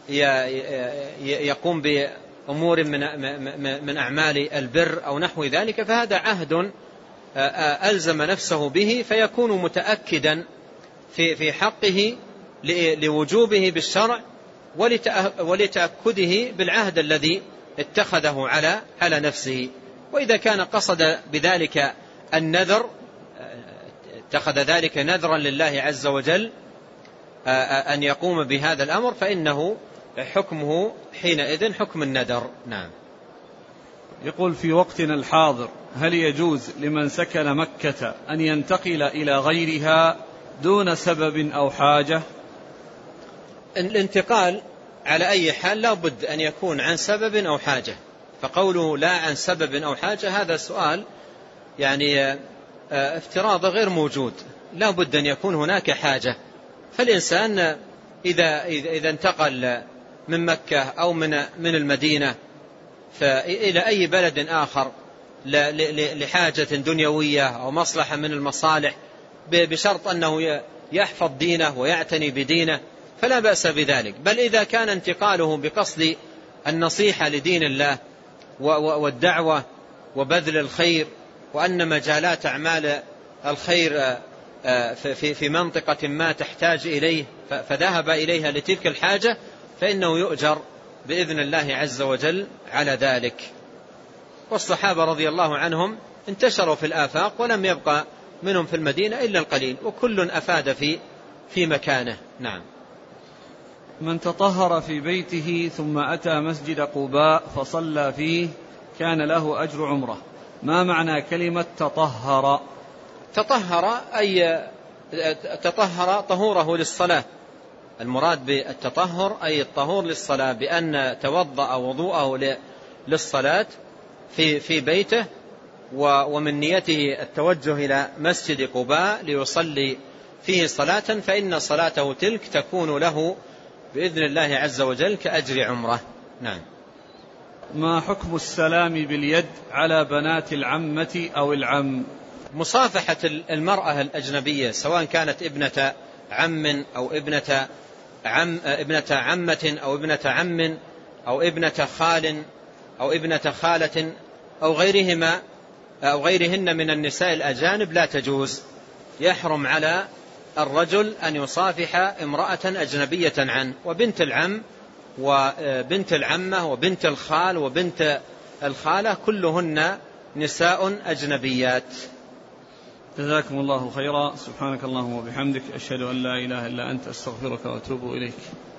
يقوم بأمور من أعمال البر أو نحو ذلك، فهذا عهد ألزم نفسه به، فيكون متأكدا في حقه لوجوبه بالشرع ولتأكده بالعهد الذي اتخذه على على نفسه. وإذا كان قصد بذلك النذر، اتخذ ذلك نذرا لله عز وجل أن يقوم بهذا الأمر، فإنه حكمه حينئذ حكم النذر. نعم. يقول: في وقتنا الحاضر هل يجوز لمن سكن مكة أن ينتقل إلى غيرها دون سبب أو حاجة؟ الانتقال على أي حال لا بد أن يكون عن سبب أو حاجة، فقوله لا عن سبب أو حاجة هذا سؤال يعني افتراض غير موجود، لا بد أن يكون هناك حاجة. فالإنسان إذا, إذا انتقل من مكة أو من, من المدينة إلى أي بلد آخر لحاجة دنيوية أو مصلحة من المصالح بشرط أنه يحفظ دينه ويعتني بدينه فلا بأس بذلك. بل إذا كان انتقاله بقصد النصيحة لدين الله والدعوة وبذل الخير، وأن مجالات أعمال الخير في منطقة ما تحتاج إليه فذهب إليها لتلك الحاجة، فإنه يؤجر بإذن الله عز وجل على ذلك. والصحابة رضي الله عنهم انتشروا في الآفاق ولم يبقى منهم في المدينة إلا القليل، وكل أفاد في في مكانه. نعم. من تطهر في بيته ثم أتى مسجد قباء فصلى فيه كان له أجر عمره، ما معنى كلمة تطهر؟ تطهر أي تطهر طهوره للصلاة، المراد بالتطهر أي الطهور للصلاة، بأن توضأ وضوءه للصلاة في في بيته ومن نيته التوجه إلى مسجد قباء ليصلي فيه صلاة، فإن صلاته تلك تكون له بإذن الله عز وجل كأجر عمره. نعم. ما حكم السلام باليد على بنات العمة أو العم؟ مصافحة المرأة الأجنبية سواء كانت ابنة عم أو ابنة عم ابنة عمة أو ابنة عم أو ابنة خال أو ابنة خالة أو غيرهما أو غيرهن من النساء الأجانب لا تجوز. يحرم على الرجل أن يصافح امرأة أجنبية عنه، وبنت العم وبنت العمة وبنت الخال وبنت الخالة كلهن نساء أجنبيات. جزاكم الله خيرا. سبحانك اللهم وبحمدك، أشهد أن لا إله إلا أنت، أستغفرك وأتوب إليك.